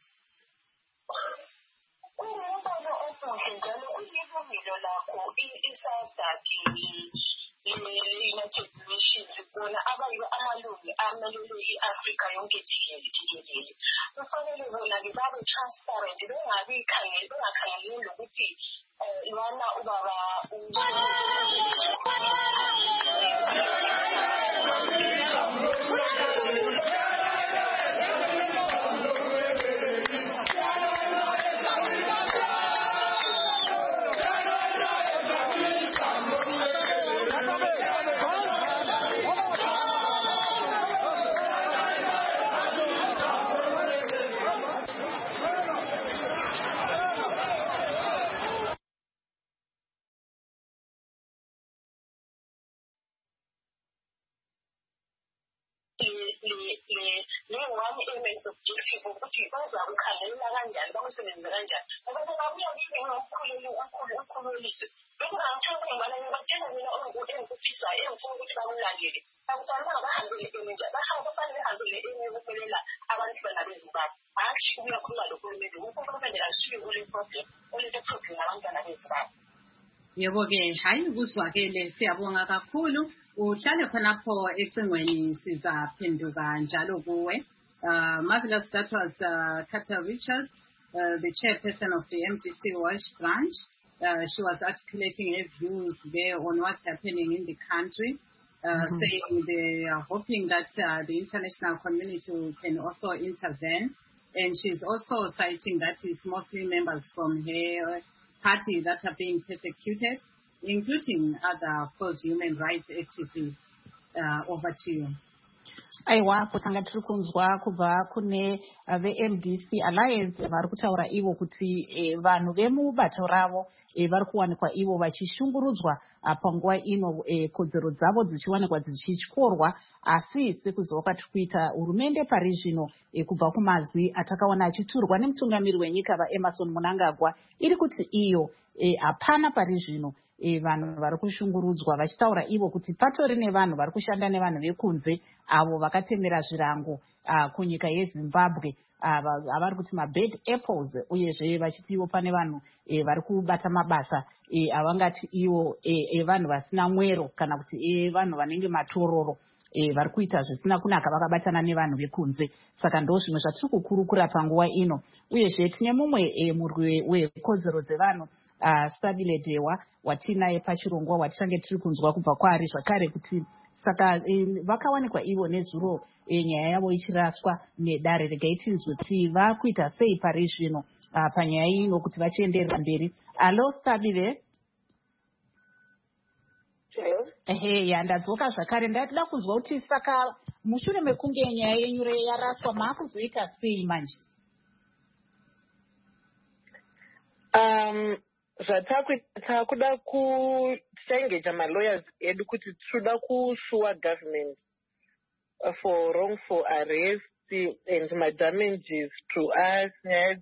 Umbono omuhle njalo kuyilungelo lakho i-SADC le-United Nations bona abayibo amalungu amelele i-Afrika yonke jikelele. Kufanele bona-ke babe transparent bengabi khangele bengakhangeleli ukuthi lwana ubaba one element objective ukuthi bazakukhangelela kanjani bakusebenze kanjani ngoba kungabuya kibe ngomkhuleli omkhulu omkhulelisi bekungangithola ngibana ngibatshela mina engikufisayo engifuna ukuthi bakulandele akufanele bahambele eminja bahamba kufanele behambele eminye ukumelela abantu bana beZimbabwe hashi ukuyakhuluma lohulumende uhulumende asuke kule problem olento problem abantwana beZimbabwe. Yebo ke hayi kuzwakele siyabonga kakhulu uhlale khonapho ecingweni sizaphenduka njalo kuwe. Uh, Marvelous, that was uh, Kata Richards, uh, the chairperson of the M D C Wash branch. Uh, she was articulating her views there on what's happening in the country, uh, mm-hmm. saying they are hoping that uh, the international community can also intervene. And she's also citing that it's mostly members from her party that are being persecuted, including other, of course, human rights activists. Uh, over to you. Aiwa kutanga tiri kunzwa kubva kune ve-M D C Alliance vari kutaura ivo kuti e, vanhu vemubato ravo e, vari kuwanikwa ivo vachishungurudzwa panguva ino e, kodzero dzavo dzichiwanikwa dzichityorwa, asi sekuziva kwatiri kuita hurumende pari zvino e, kubva kumazwi atakaona achiturwa nemutungamiri wenyika vaEmmerson Mnangagwa iri kuti iyo hapana e, pari zvino E, vanhu vari kushungurudzwa vachitaura ivo kuti patori nevanhu vari kushanda nevanhu vekunze avo vakatemera zvirango uh, kunyika yeZimbabwe avari uh, kuti mabad apples, uyezve vachiti ivo pane vanhu e, vari kubata mabasa e, avangati ivo evanhu e, vasina mwero kana kuti evanhu vanenge matororo e, vari kuita zvisina kunaka vakabatana nevanhu vekunze. Saka ndo zvimwe zvatiri kukurukura panguva ino. Uyezve tine mumwe e, murwi wekodzero dzevanhu Uh, Stabile Dewa watinaye pachirongwa watichange tiri kunzwa kubva kwaari zvakare kuti saka e, vakawanikwa ivo nezuro e, nyaya yavo ichiraswa nedare regai tinzwe kuti vakuita sei pari zvino uh, panyaya ino kuti vachienderera mberi. Alo Stabile? Ehe, ya ndadzoka zvakare. Ndatoda kunzwa kuti saka mushure mekunge nyaya yenyu yaraswa maakuzoita sei manje? Um, zvatakuita kuda kuchengeja malawyers edu kuti tinoda kushuwa government for wrongful arrest and my damages to us, nyaya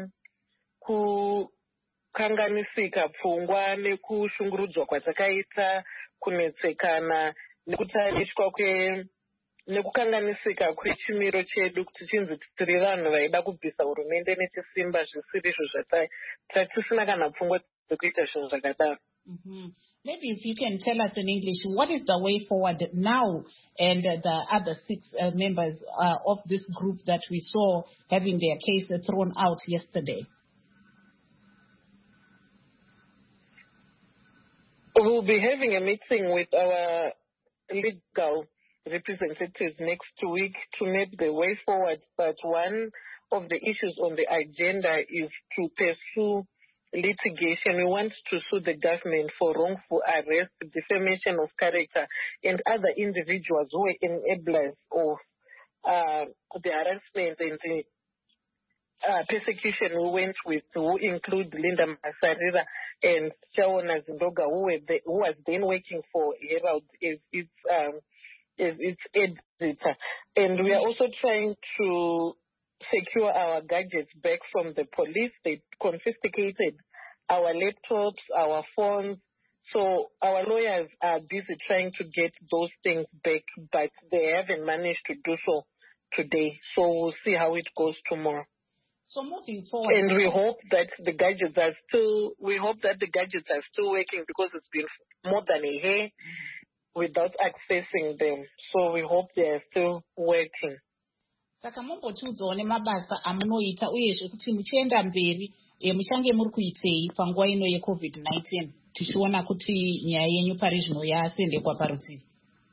dzekukanganisika pfungwa nekushungurudzwa kwatakaita, kunetsekana nekutariswa kwe nekukanganisika kwechimiro chedu kuti chinzi tiri vanhu vaida kubvisa hurumende nechisimba zvisiri izvo zvatisina kana pfungwa dzekuita zvinhu zvakadaro. Maybe if you can tell us in English, what is the way forward now and uh, the other six uh, members uh, of this group that we saw having their case thrown out yesterday? We'll be having a meeting with our legal representatives next week to make the way forward, but one of the issues on the agenda is to pursue litigation. We want to sue the government for wrongful arrest, defamation of character, and other individuals who are enablers of uh, the harassment and the uh, persecution we went with, who include Linda Masarira and Shaona Zindoga, who, were the, who was then working for Herald as its um, its editor. And we are also trying to secure our gadgets back from the police. They confiscated our laptops, our phones. So our lawyers are busy trying to get those things back, but they haven't managed to do so today. So we'll see how it goes tomorrow. So moving forward, and we hope that the gadgets are still, we hope that the gadgets are still working, because it's been more than a year without accessing them. So we hope they are still working. Saka mumbotiudzawo nemabasa amunoita uyezve kuti muchienda mberi e muchange muri kuitei panguva ino yecovid nineteen tichiona kuti nyaya yenyu pari zvino yasendekwa parutivi.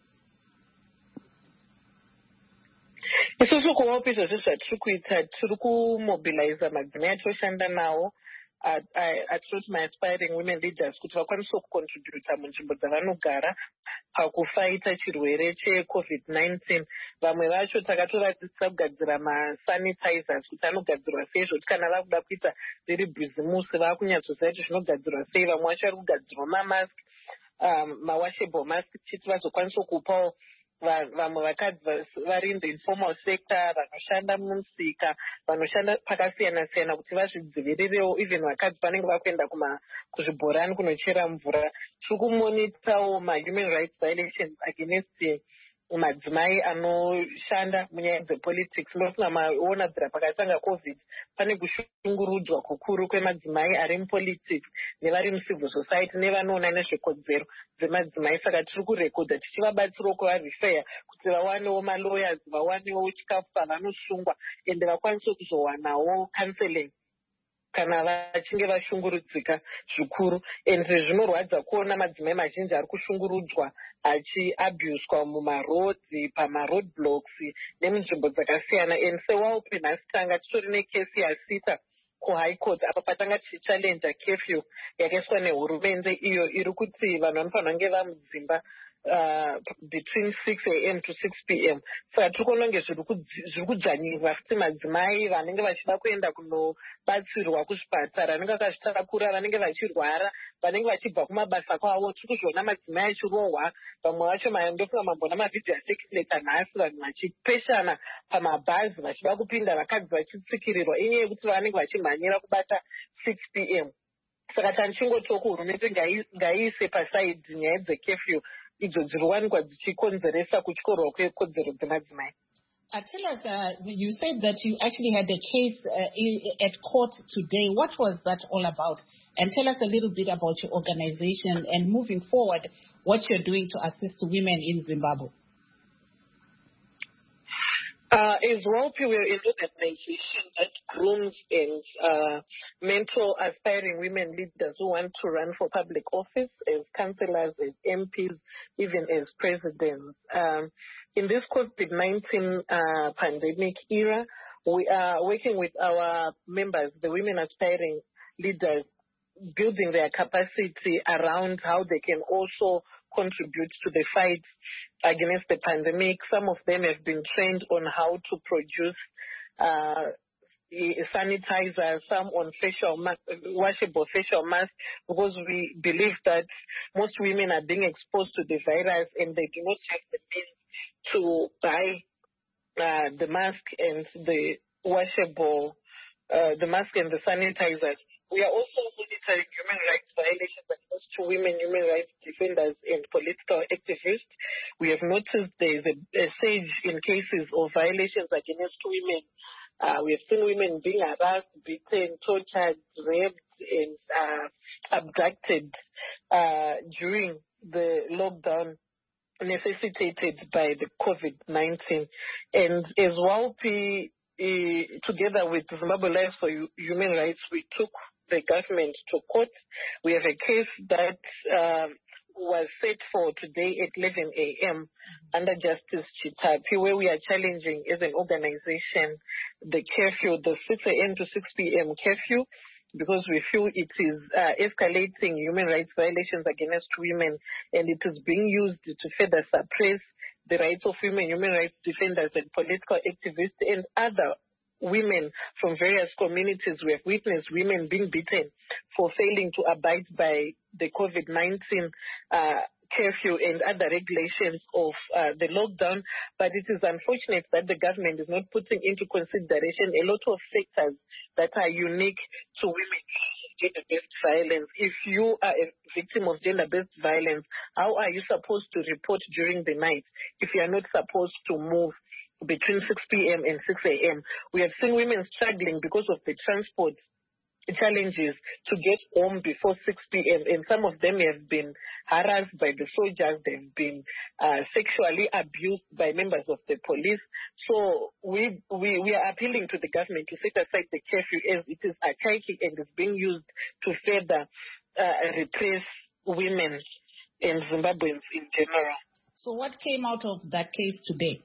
Isusu kuvapo izvozvo zvatiri kuita tiri kumobiliza madzimai atoshanda nawo atinoti maaspiring women leaders kuti vakwanise kucontributa munzvimbo dzavanogara pakufaita chirwere checovid nineteen. Vamwe vacho takatovadzidzisa kugadzira masanitizers kuti anogadzirwa sei, zvoti kana vakuda kuita riri bhizimusi vakunyatsoziva kuti zvinogadzirwa sei. Vamwe vacho vari kugadzirwa mamask, um, mawashable mask, chiti vazokwanisa kupawo vamwe vakadzi vari in the informal sector, vanoshanda mumusika, vanoshanda pakasiyana siyana kuti vazvidzivirirewo. Even vakadzi vanenge vakuenda kuzvibhorani kunochera mvura. Tiri kumonitawo ma-human rights violations against madzimai anoshanda munyaya dzepolitics. Ndofunga maona dzira pakatanga covid pane kushungurudzwa kukuru kwemadzimai ari mupolitics nevari mucivil society nevanoona nezvekodzero dzemadzimai. Saka tiri kurekodha tichivabatsirawo kuvarifeya kuti vawanewo malawyers, vawanewo chikafu pavanosungwa ende vakwanise kuzowanawo counseling kana vachinge vashungurudzika zvikuru. Ende zvinorwadza kuona madzimai mazhinji ari kushungurudzwa achiabuswa mumarodzi, pamaroad blocks nemunzvimbo dzakasiyana. And sewaupi nhasi tanga titori nekesi yasita kuhigh court apa patanga tichichallenja curfew yakaiswa nehurumende iyo iri kuti vanhu vanofanira kunge vamudzimba Uh, between six a m to six p m Saka tiri kuona kunge zviri kudzvanyirwa futi madzimai vanenge vachida kuenda kunobatsirwa kuzvipatara, vanenge vakazvitakura, vanenge vachirwara, vanenge vachibva kumabasa kwavo. Tiri kuzviona madzimai achirohwa, vamwe vacho ndofunga mambona mavhidhiyo asekireta nhasi vanhu vachipeshana pamabhazi vachida kupinda, vakadzi vachitsikirirwa inyaya yekuti vanenge vachimhanyira kubata six p m Saka tanichingotiwo kuhurumende ngaiise pasaidhi nyaya dzecurfew idzo dziriwanikwa dzichikonzeresa kutyorwa kwekodzero dzemadzimai. Uh, tell us, uh, you said that you actually had a case uh, at court today. What was that all about? And tell us a little bit about your organization and moving forward, what you're doing to assist women in Zimbabwe. Uh, as well, we're an organization that grooms and uh, mentor aspiring women leaders who want to run for public office as councillors, as M Ps, even as presidents. Um, in this COVID nineteen uh, pandemic era, we are working with our members, the women aspiring leaders, building their capacity around how they can also contribute to the fight against the pandemic. Some of them have been trained on how to produce uh, sanitizers, some on facial mask, washable facial masks, because we believe that most women are being exposed to the virus and they do not have the means to buy uh, the mask and the washable, uh, the mask and the sanitizers. We are also monitoring human rights violations against women, human rights defenders, and political activists. We have noticed there is a, a surge in cases of violations against women. Uh, we have seen women being harassed, beaten, tortured, raped, and uh, abducted uh, during the lockdown necessitated by the COVID nineteen. And as well, P, uh, together with Zimbabwe Lives for Human Rights, we took the government to court. We have a case that uh, was set for today at eleven a m under Justice Chitapi, where we are challenging as an organization the curfew, the six a m to six p m curfew, because we feel it is uh, escalating human rights violations against women, and it is being used to further suppress the rights of women, human rights defenders, and political activists, and other women from various communities. We have witnessed women being beaten for failing to abide by the COVID nineteen uh, curfew and other regulations of uh, the lockdown. But it is unfortunate that the government is not putting into consideration a lot of factors that are unique to women. Gender-based violence. If you are a victim of gender-based violence, how are you supposed to report during the night if you are not supposed to move between six p m and six a m? We have seen women struggling because of the transport challenges to get home before six p m and some of them have been harassed by the soldiers, they've been uh, sexually abused by members of the police. So we, we we are appealing to the government to set aside the curfew as it is archaic and is being used to further uh, repress women and Zimbabweans in general. So what came out of that case today?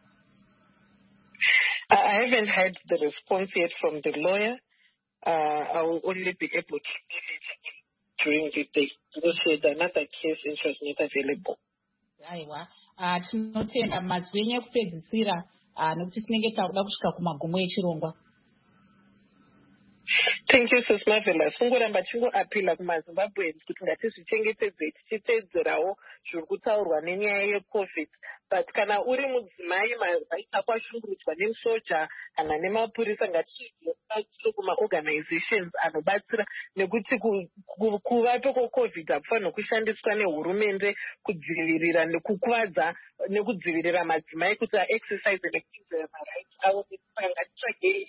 I haven't had the response yet from the lawyer. Uh, I will only be able to give it during the day because there's another case which was not available. Aiwa, tinotenda mazwi ekupedzisira nokuti tinenge takuda kusvika kumagumo echirongwa. Thank you, Sis Marvelous. Ngoramba chingoapila kumaZimbabweans kuti ngatizvichengetedze tichiteedzerawo zviri kutaurwa nenyaya yeCovid. But kana uri mudzimai akwashungurudzwa nemusoja kana nemapurisa, ngatichidze kuma-organizations anobatsira, nekuti kuvapo kweCovid hakufanira kushandiswa nehurumende kudzivirira nekukuvadza nekudzivirira madzimai kuti aexercise nekudzivira marights avo. Ngatitsvagei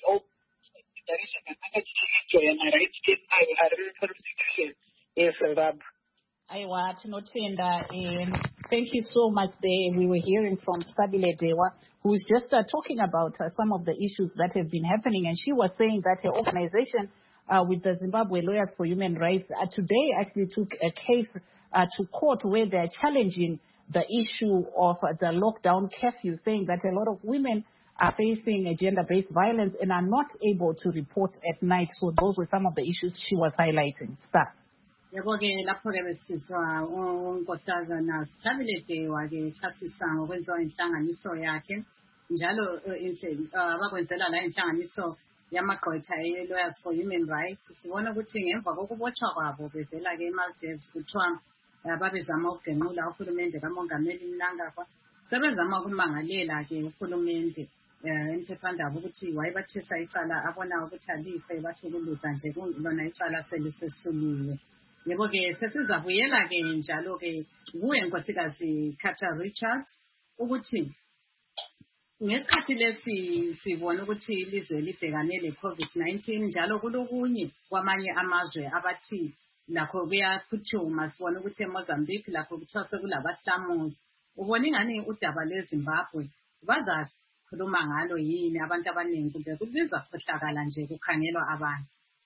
Zimbabwe. Aiwa, tinotenda. Um, thank you so much. There, we were hearing from Stabile Dewa, who's just uh, talking about uh, some of the issues that have been happening, and she was saying that her organization, uh, with the Zimbabwe Lawyers for Human Rights, uh, today actually took a case uh, to court where they're challenging the issue of uh, the lockdown curfew, saying that a lot of women are facing a gender-based violence and are not able to report at night. So those were some of the issues she was highlighting. Sir. Yabo-ke lapho-ke besizwa unkosazana Stabile Dewa-ke chasisa ngokwenziwa inhlanganiso yakhe njalo abakwenzela la inhlanganiso yamagqwetha e-Lawyers for Human Rights. Sibona ukuthi ngemva kokubotshwa kwabo bevela-ke eMaldives kuthiwa babezama ukugenqula uhulumende kamongameli Mnangagwa, sebezama ukumangalela-ke uhulumende emthethwandaba ukuthi wayebathisa icala abona ukuthi alife bahlukuluza nje lona icala selisesululiwe. Yebo-ke sesizabuyela-ke njalo-ke kuye Nkosikazi Carter Richards ukuthi ngesikhathi lesi sibona ukuthi ilizwe libhekane le-COVID nineteen njalo kulokunye kwamanye amazwe abathi lakho kuyaphuthuma. Sibona ukuthi eMozambique lakho kuthiwa sekulabahlamuzi. Ubona ingani udaba lweZimbabwe bazakhuluma ngalo yini abantu abaningi kumbe kubiza khohlakala nje kukhangelwa abantu?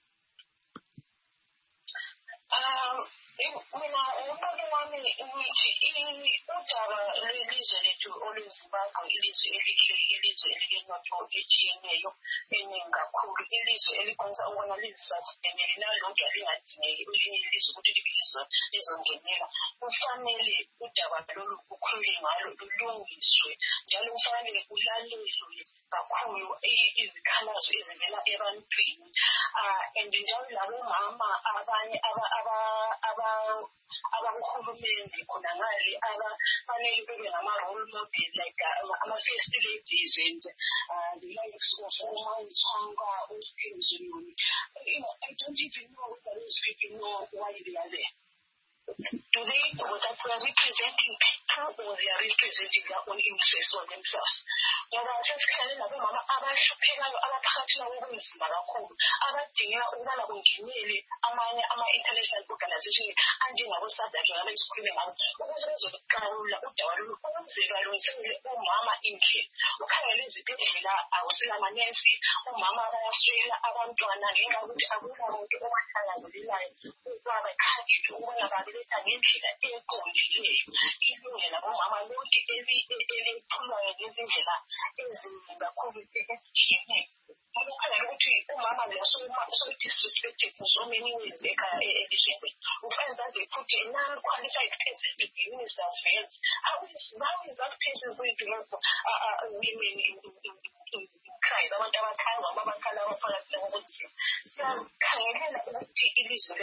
Mina umbono wami ukuthi udaba lwelizwe lethu olweZimbabwe ilizwe elihle, ilizwe elinenotho etshiyeneyo eningi kakhulu, ilizwe elikwanisa ukubona lizisastenele nalonke lingadingeki elinye ilizwe ukuthi lizongenela. Kufanele udaba lolu kukhulunywe ngalo lulungiswe, njalo kufanele kulalelwe kakhulu izikhalazo ezivela ebantwini, and njalo labomama abanye abakuhulumende khona ngale abafanele bebe ngama-role model like ama-first ladies and the likes of Umani Changa, Uspin Zulu. I don't even know if those people know why they are there. Do they know that we are representing people or they are representing their own interests or themselves? Ngoba sesikhalela labomama abahluphekayo abaphakathi labo kunzima kakhulu abadingeka ukubana kungenele amanye ama-international organization anjengabo-South Africa abesikhulume ngabo ukuze bezoqarula udaba lolu ukuze balungisele omama indlela. Ukhangela izibhedlela awuselamanesi, omama bayaswela abantwana ngenxa yokuthi akulamuntu obahlanganyelelayo ukuba bekhangele ukubona babeletha ngendlela eqondileyo. Ilungelo labomama lonke eliphulwayo ngezindlela eziningi kakhulu ezitshiyeneyo. Ukukhangela ukuthi umama so-disrespected in so many ways ekhaya elizweni. Ufanele that they put a non-qualified person to be Minister of Affairs. How is that person going to help uh, women in, in, in, in crime? Abantu abathanga abakhala abaphakathi kokuthi siyakhangelela ukuthi ilizwe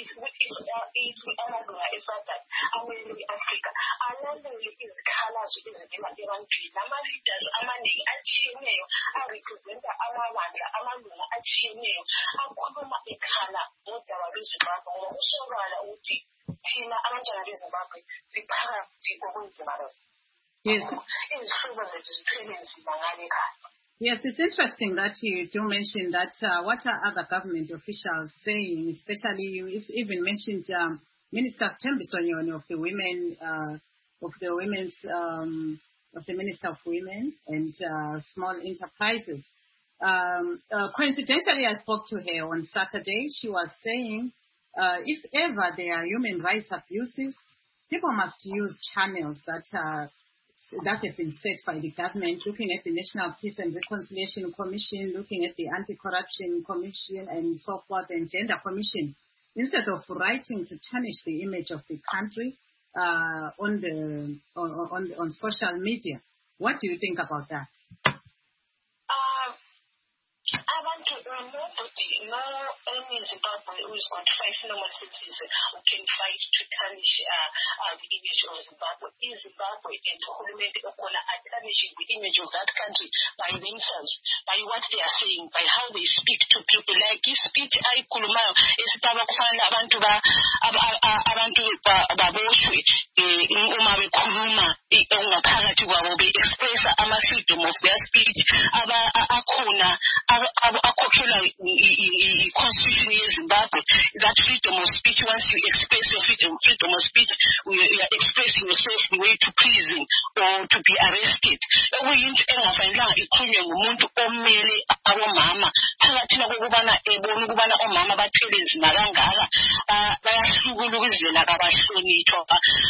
amalunga eSouthern amele Afrika alalele izikhalazo ezivela ebantwini. Ama-leaders amaningi atshiyeneyo arepresenta amabandla amalunga atshiyeneyo akhuluma ekhala ngodaba lweZimbabwe ngoba kusobala ukuthi thina abantwana beZimbabwe siphakathi kokunzima lokho. Izihlobo zethu zithwele nzima ngale ekhaya. Yes, it's interesting that you do mention that. Uh, what are other government officials saying? Especially, you even mentioned um, Minister Thembisonyoni of the women, uh, of the women's, um, of the Minister of Women and uh, Small Enterprises. Um, uh, coincidentally, I spoke to her on Saturday. She was saying, uh, if ever there are human rights abuses, people must use channels that are that have been set by the government, looking at the National Peace and Reconciliation Commission, looking at the Anti-Corruption Commission and so forth, and Gender Commission, instead of writing to tarnish the image of the country uh, on the on, on on social media. What do you think about that? Abantu nobody, no any Zimbabwe who is got five normal cities who can fight to tarnish uh, uh, the image of Zimbabwe. In Zimbabwe, and Hulumende Okola are tarnishing the image of that country by themselves, by what they are saying, by how they speak to people. Like his speech, I Kulumayo, is Tabakwana abantu ba abantu baboshwe uma bekhuluma ngaphakathi kwabo be express ama freedom of their speech aba akhona akhokhela i-constitution ye Zimbabwe. That freedom of speech, once you express your freedom, freedom of speech, you are expressing yourself the way to prison or to be arrested. Okuyinto engafanelanga ikhulunywe ngumuntu omele abomama phakathi kokubana ebona ukubana omama bathwele nzima kangaka bayahlukuluzela kabahlonitshwa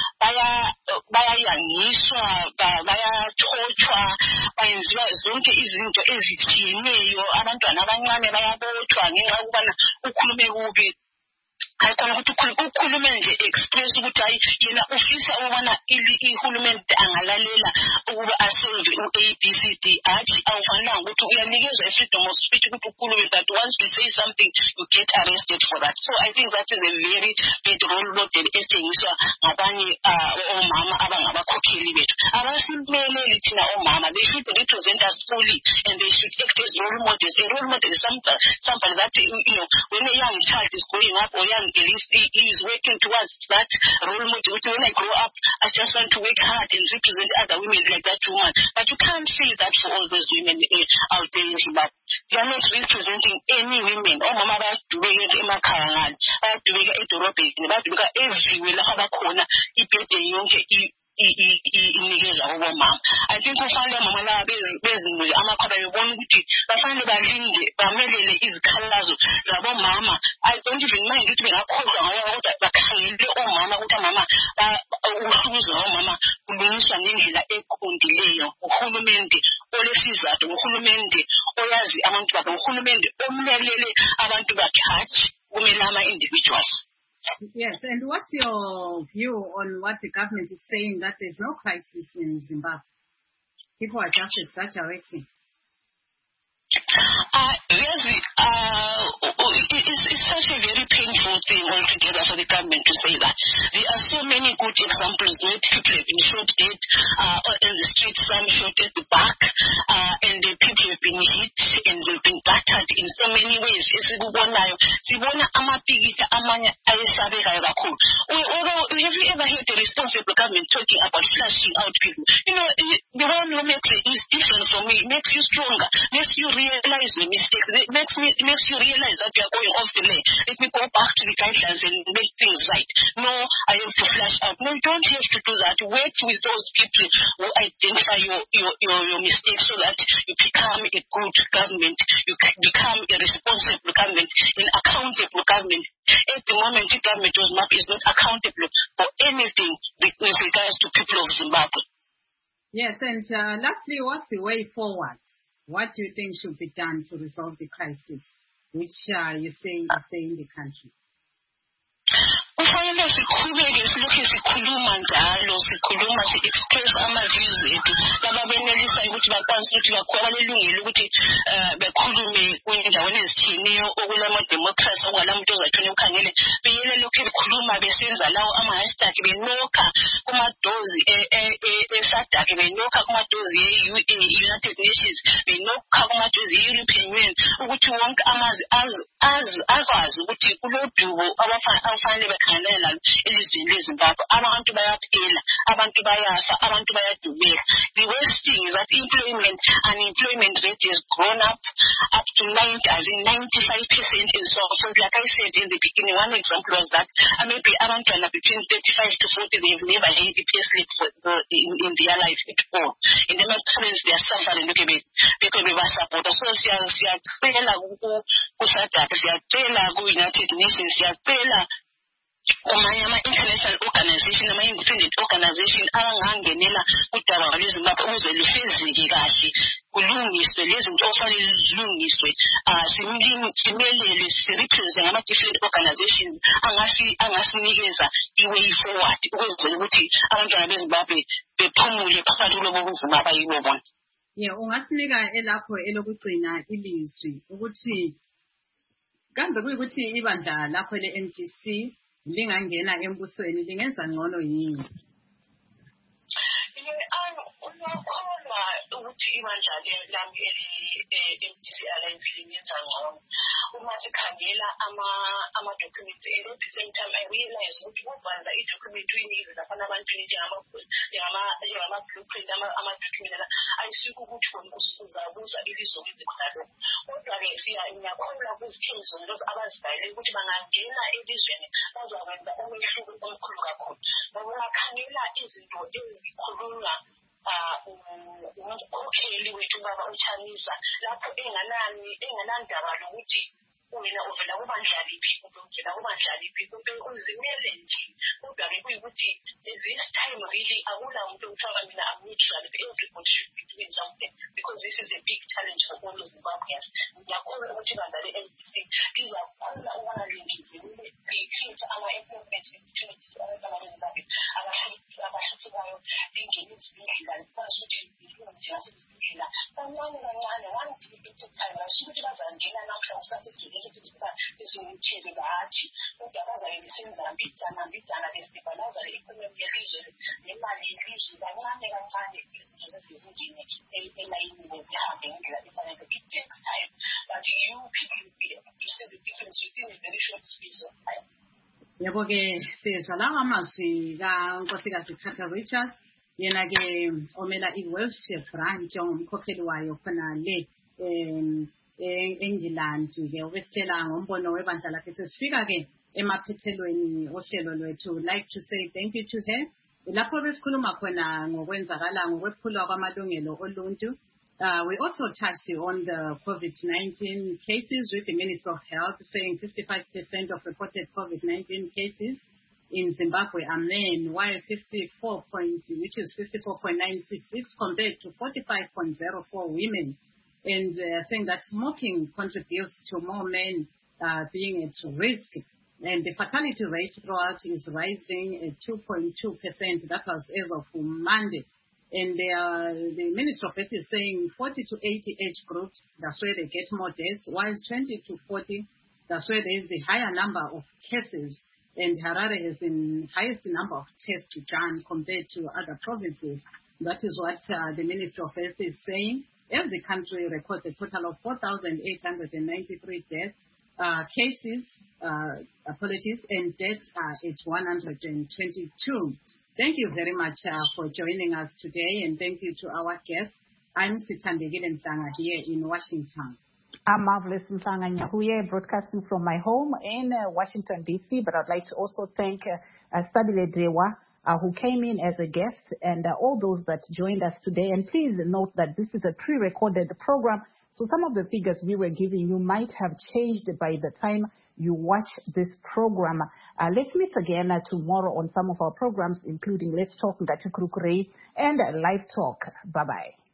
bayayangiswa bayathotshwa bayenziwa zonke izinto ezitshiyeneyo abantwana abancane bayabotshwa ngenxa yokubana ukhulume kubi. Hayikhona ukuthi ukhulume nje express ukuthi hayi yena ufisa ukubana ihulumende angalalela ukuba asolve u-A B C D. Hathi awufanelanga ukuthi uyanikezwa i-freedom of speech ukuthi ukhulume, that once you say something you get arrested for that. So I think that is a very bad role model esetshenziswa ngabanye omama abangabakhokheli bethu. Abasimeleli thina omama, they should represent us fully and they should act as role models. A role model is somebody that, you know, when a young child is growing up or young girl is, is working towards that role model. When I grow up, I just want to work hard and represent other women like that woman. But you can't say that for all those women out there in Zimbabwe. They are not representing any women. Oh, mama, I have to be in my car. I have to be in the rope. I have to be everywhere. I have a corner. I have to be inikeza ubomama. I think kufanele mama la bezimuli amakhaba bebona ukuthi bafanele balinde bamelele izikhalazo zabomama. I don't even mind ukuthi bengakhohlwa ngayo kodwa bakhangele omama ukuthi mama uhlukuzo omama kulungiswa ngendlela eqondileyo. Uhulumende olesizathu, uhulumende oyazi abantu bakhe, uhulumende omlelele abantu bakhe hathi kumele ama individuals. Yes, and what's your view on what the government is saying, that there's no crisis in Zimbabwe? People are just exaggerating. Uh, yes, uh, it's, it's such a very painful thing altogether for the government to say that. There are so many good examples where people have been shot dead uh, in the streets, some shot at the back, uh, and the people have been hit and they've been battered in so many ways. Sibona amapikisa amanya ayesabekayo kakhulu. Have you ever heard the responsible government talking about flashing out people? You know, the one who makes it is different from me. It makes you stronger, makes you realize the mistakes. It makes me it makes you realize that you are going off the lane. Let me go back to the guidelines and make things right. No, I have to flash out. No, you don't have to do that. Work with those people who identify your your, your, your mistakes so that you become a good government. You become a responsible government, an accountable government. At the moment, the government of Zimbabwe is not accountable for anything with regards to people of Zimbabwe. Yes, and uh, lastly, what's the way forward? What do you think should be done to resolve the crisis, which uh, you say is there in the country? Kufanele sikhuleke silokhu sikhuluma njalo sikhuluma si-express ama-views ethu laba benelisa ukuthi bakwazi ukuthi bakhona lelungelo ukuthi bekhulume kwindaweni ezitshiyeneyo okulama-democracy okwalamuntu ozathona ukhangele beyele lokhu bekhuluma besenza lawo ama-hashtag benokha kumadozi esadake benokha kumadozi e-United Nations benokha kumadozi e-European Union ukuthi wonke amazwe akwazi ukuthi kulodubo abafanele bekhanela elizweni leZimbabwe abantu bayaphela abantu bayafa abantu bayadubeka. The worst thing is that employment unemployment rate has grown up up to ninety, I think ninety-five percent in South Africa. Like I said in the beginning, one example was that uh, maybe abantwana between thirty-five to forty, they've never had a pay slip in, in their life at all. And then my parents, they are suffering because they were supported. So siyacela kusadaka, siyacela ku-United Nations, siyacela kumanye ama-international organization, ama-independent organization angangenela udaba lweZimbabwe ukuze lufezeke kahle kulungiswe lezinto ofanele zilungiswe. Simelele sirepresent ama-different organizations angasinikeza i-way forward ukwenzela ukuthi abantwana beZimbabwe bephumule phakathi kulobo bunzima abayibona. Yeah, ungasinika elapho elokugcina ilizwi ukuthi kambe kuyikuthi ibandla lakho le-M T C lingangena embusweni lingenza ngcono yini? Uyakholwa ukuthi ibandla lami ele-M T C Alliance lingenza ngcono uma sikhangela ama-documents. And at the same time I realize ukuthi ukubhala i-document uyinikeze lapha nabantwini njengama-blueprint ama-document ayisuke ukuthi wona uzabuza ilizwe kwenze khona lokho. Kodwa-ke ngiyakholwa kuzithembiso those abazibhayele ukuthi bangangena elizweni bazokwenza umehluko omkhulu kakhulu. Ngoba ungakhangela izinto ezikhulunywa umkhokheli wethu baba uChanisa lapho enganani enganandaba lokuthi wena uvela kubandla liphi uvela kubandla liphi uzimele nje. Kodwa-ke kuyikuthi this time really akula muntu okuthiwa mina I'm neutral. Everybody should be doing something because this is a big challenge for all Zimbabweans. Ngiyakholwa ukuthi ibandla le-M T C lizakhula ukubana li-create ama-employment opportunities abantu abahluphayo lingene izibhedlela likwazi ukuthi lilungise nasezibhedlela kancane kancane one day at a time. Asuke ukuthi bazangena namhlanje sasesigcine sesiba bezongithele bathi kodwa bazaye besenza mbijana mbijana besibalaza le-economy yelizwe nemali yelizwe kancane kancane izinto zezizindini elayini zihambe ngendlela efanele. It takes time but you people will be able to see the difference within a very short space of time. Yabo-ke sizwa lawa amazwi kaNkosikazi Thato Richards, yena-ke omela i-Welsh branch ongumkhokheli wayo khona le e-England-ke obesitshela ngombono webandla lakhe. Sesifika-ke emaphethelweni ohlelo lwethu. Like to say thank you to her lapho besikhuluma khona ngokwenzakala ngokwephulwa kwamalungelo oluntu. Uh, we also touched on the COVID nineteen cases with the Minister of Health saying fifty-five percent of reported COVID nineteen cases in Zimbabwe are men, while fifty-four point, which is fifty-four point nine six compared to forty-five point zero four women, and uh, saying that smoking contributes to more men uh, being at risk. And the fatality rate throughout is rising at two point two percent. That was as of Monday. And they are, the Minister of Health is saying forty to eighty age groups, that's where they get more deaths, while twenty to forty, that's where there is the higher number of cases. And Harare has the highest number of tests done compared to other provinces. That is what uh, the Minister of Health is saying. As the country records a total of four thousand eight hundred ninety-three deaths, uh, cases, uh, apologies, and deaths are at one hundred twenty-two. Thank you very much uh, for joining us today, and thank you to our guests. I'm Sithandegile Mhlanga here in Washington. I'm Marvelous Mhlanga Nyahuye, broadcasting from my home in uh, Washington, D C, but I'd like to also thank uh, uh, Stabile Dewa, uh, who came in as a guest, and uh, all those that joined us today. And please note that this is a pre-recorded program, so some of the figures we were giving you might have changed by the time you watch this program. Uh, let's meet again uh, tomorrow on some of our programs, including Let's Talk Ngati Kurukure and uh, Live Talk. Bye-bye.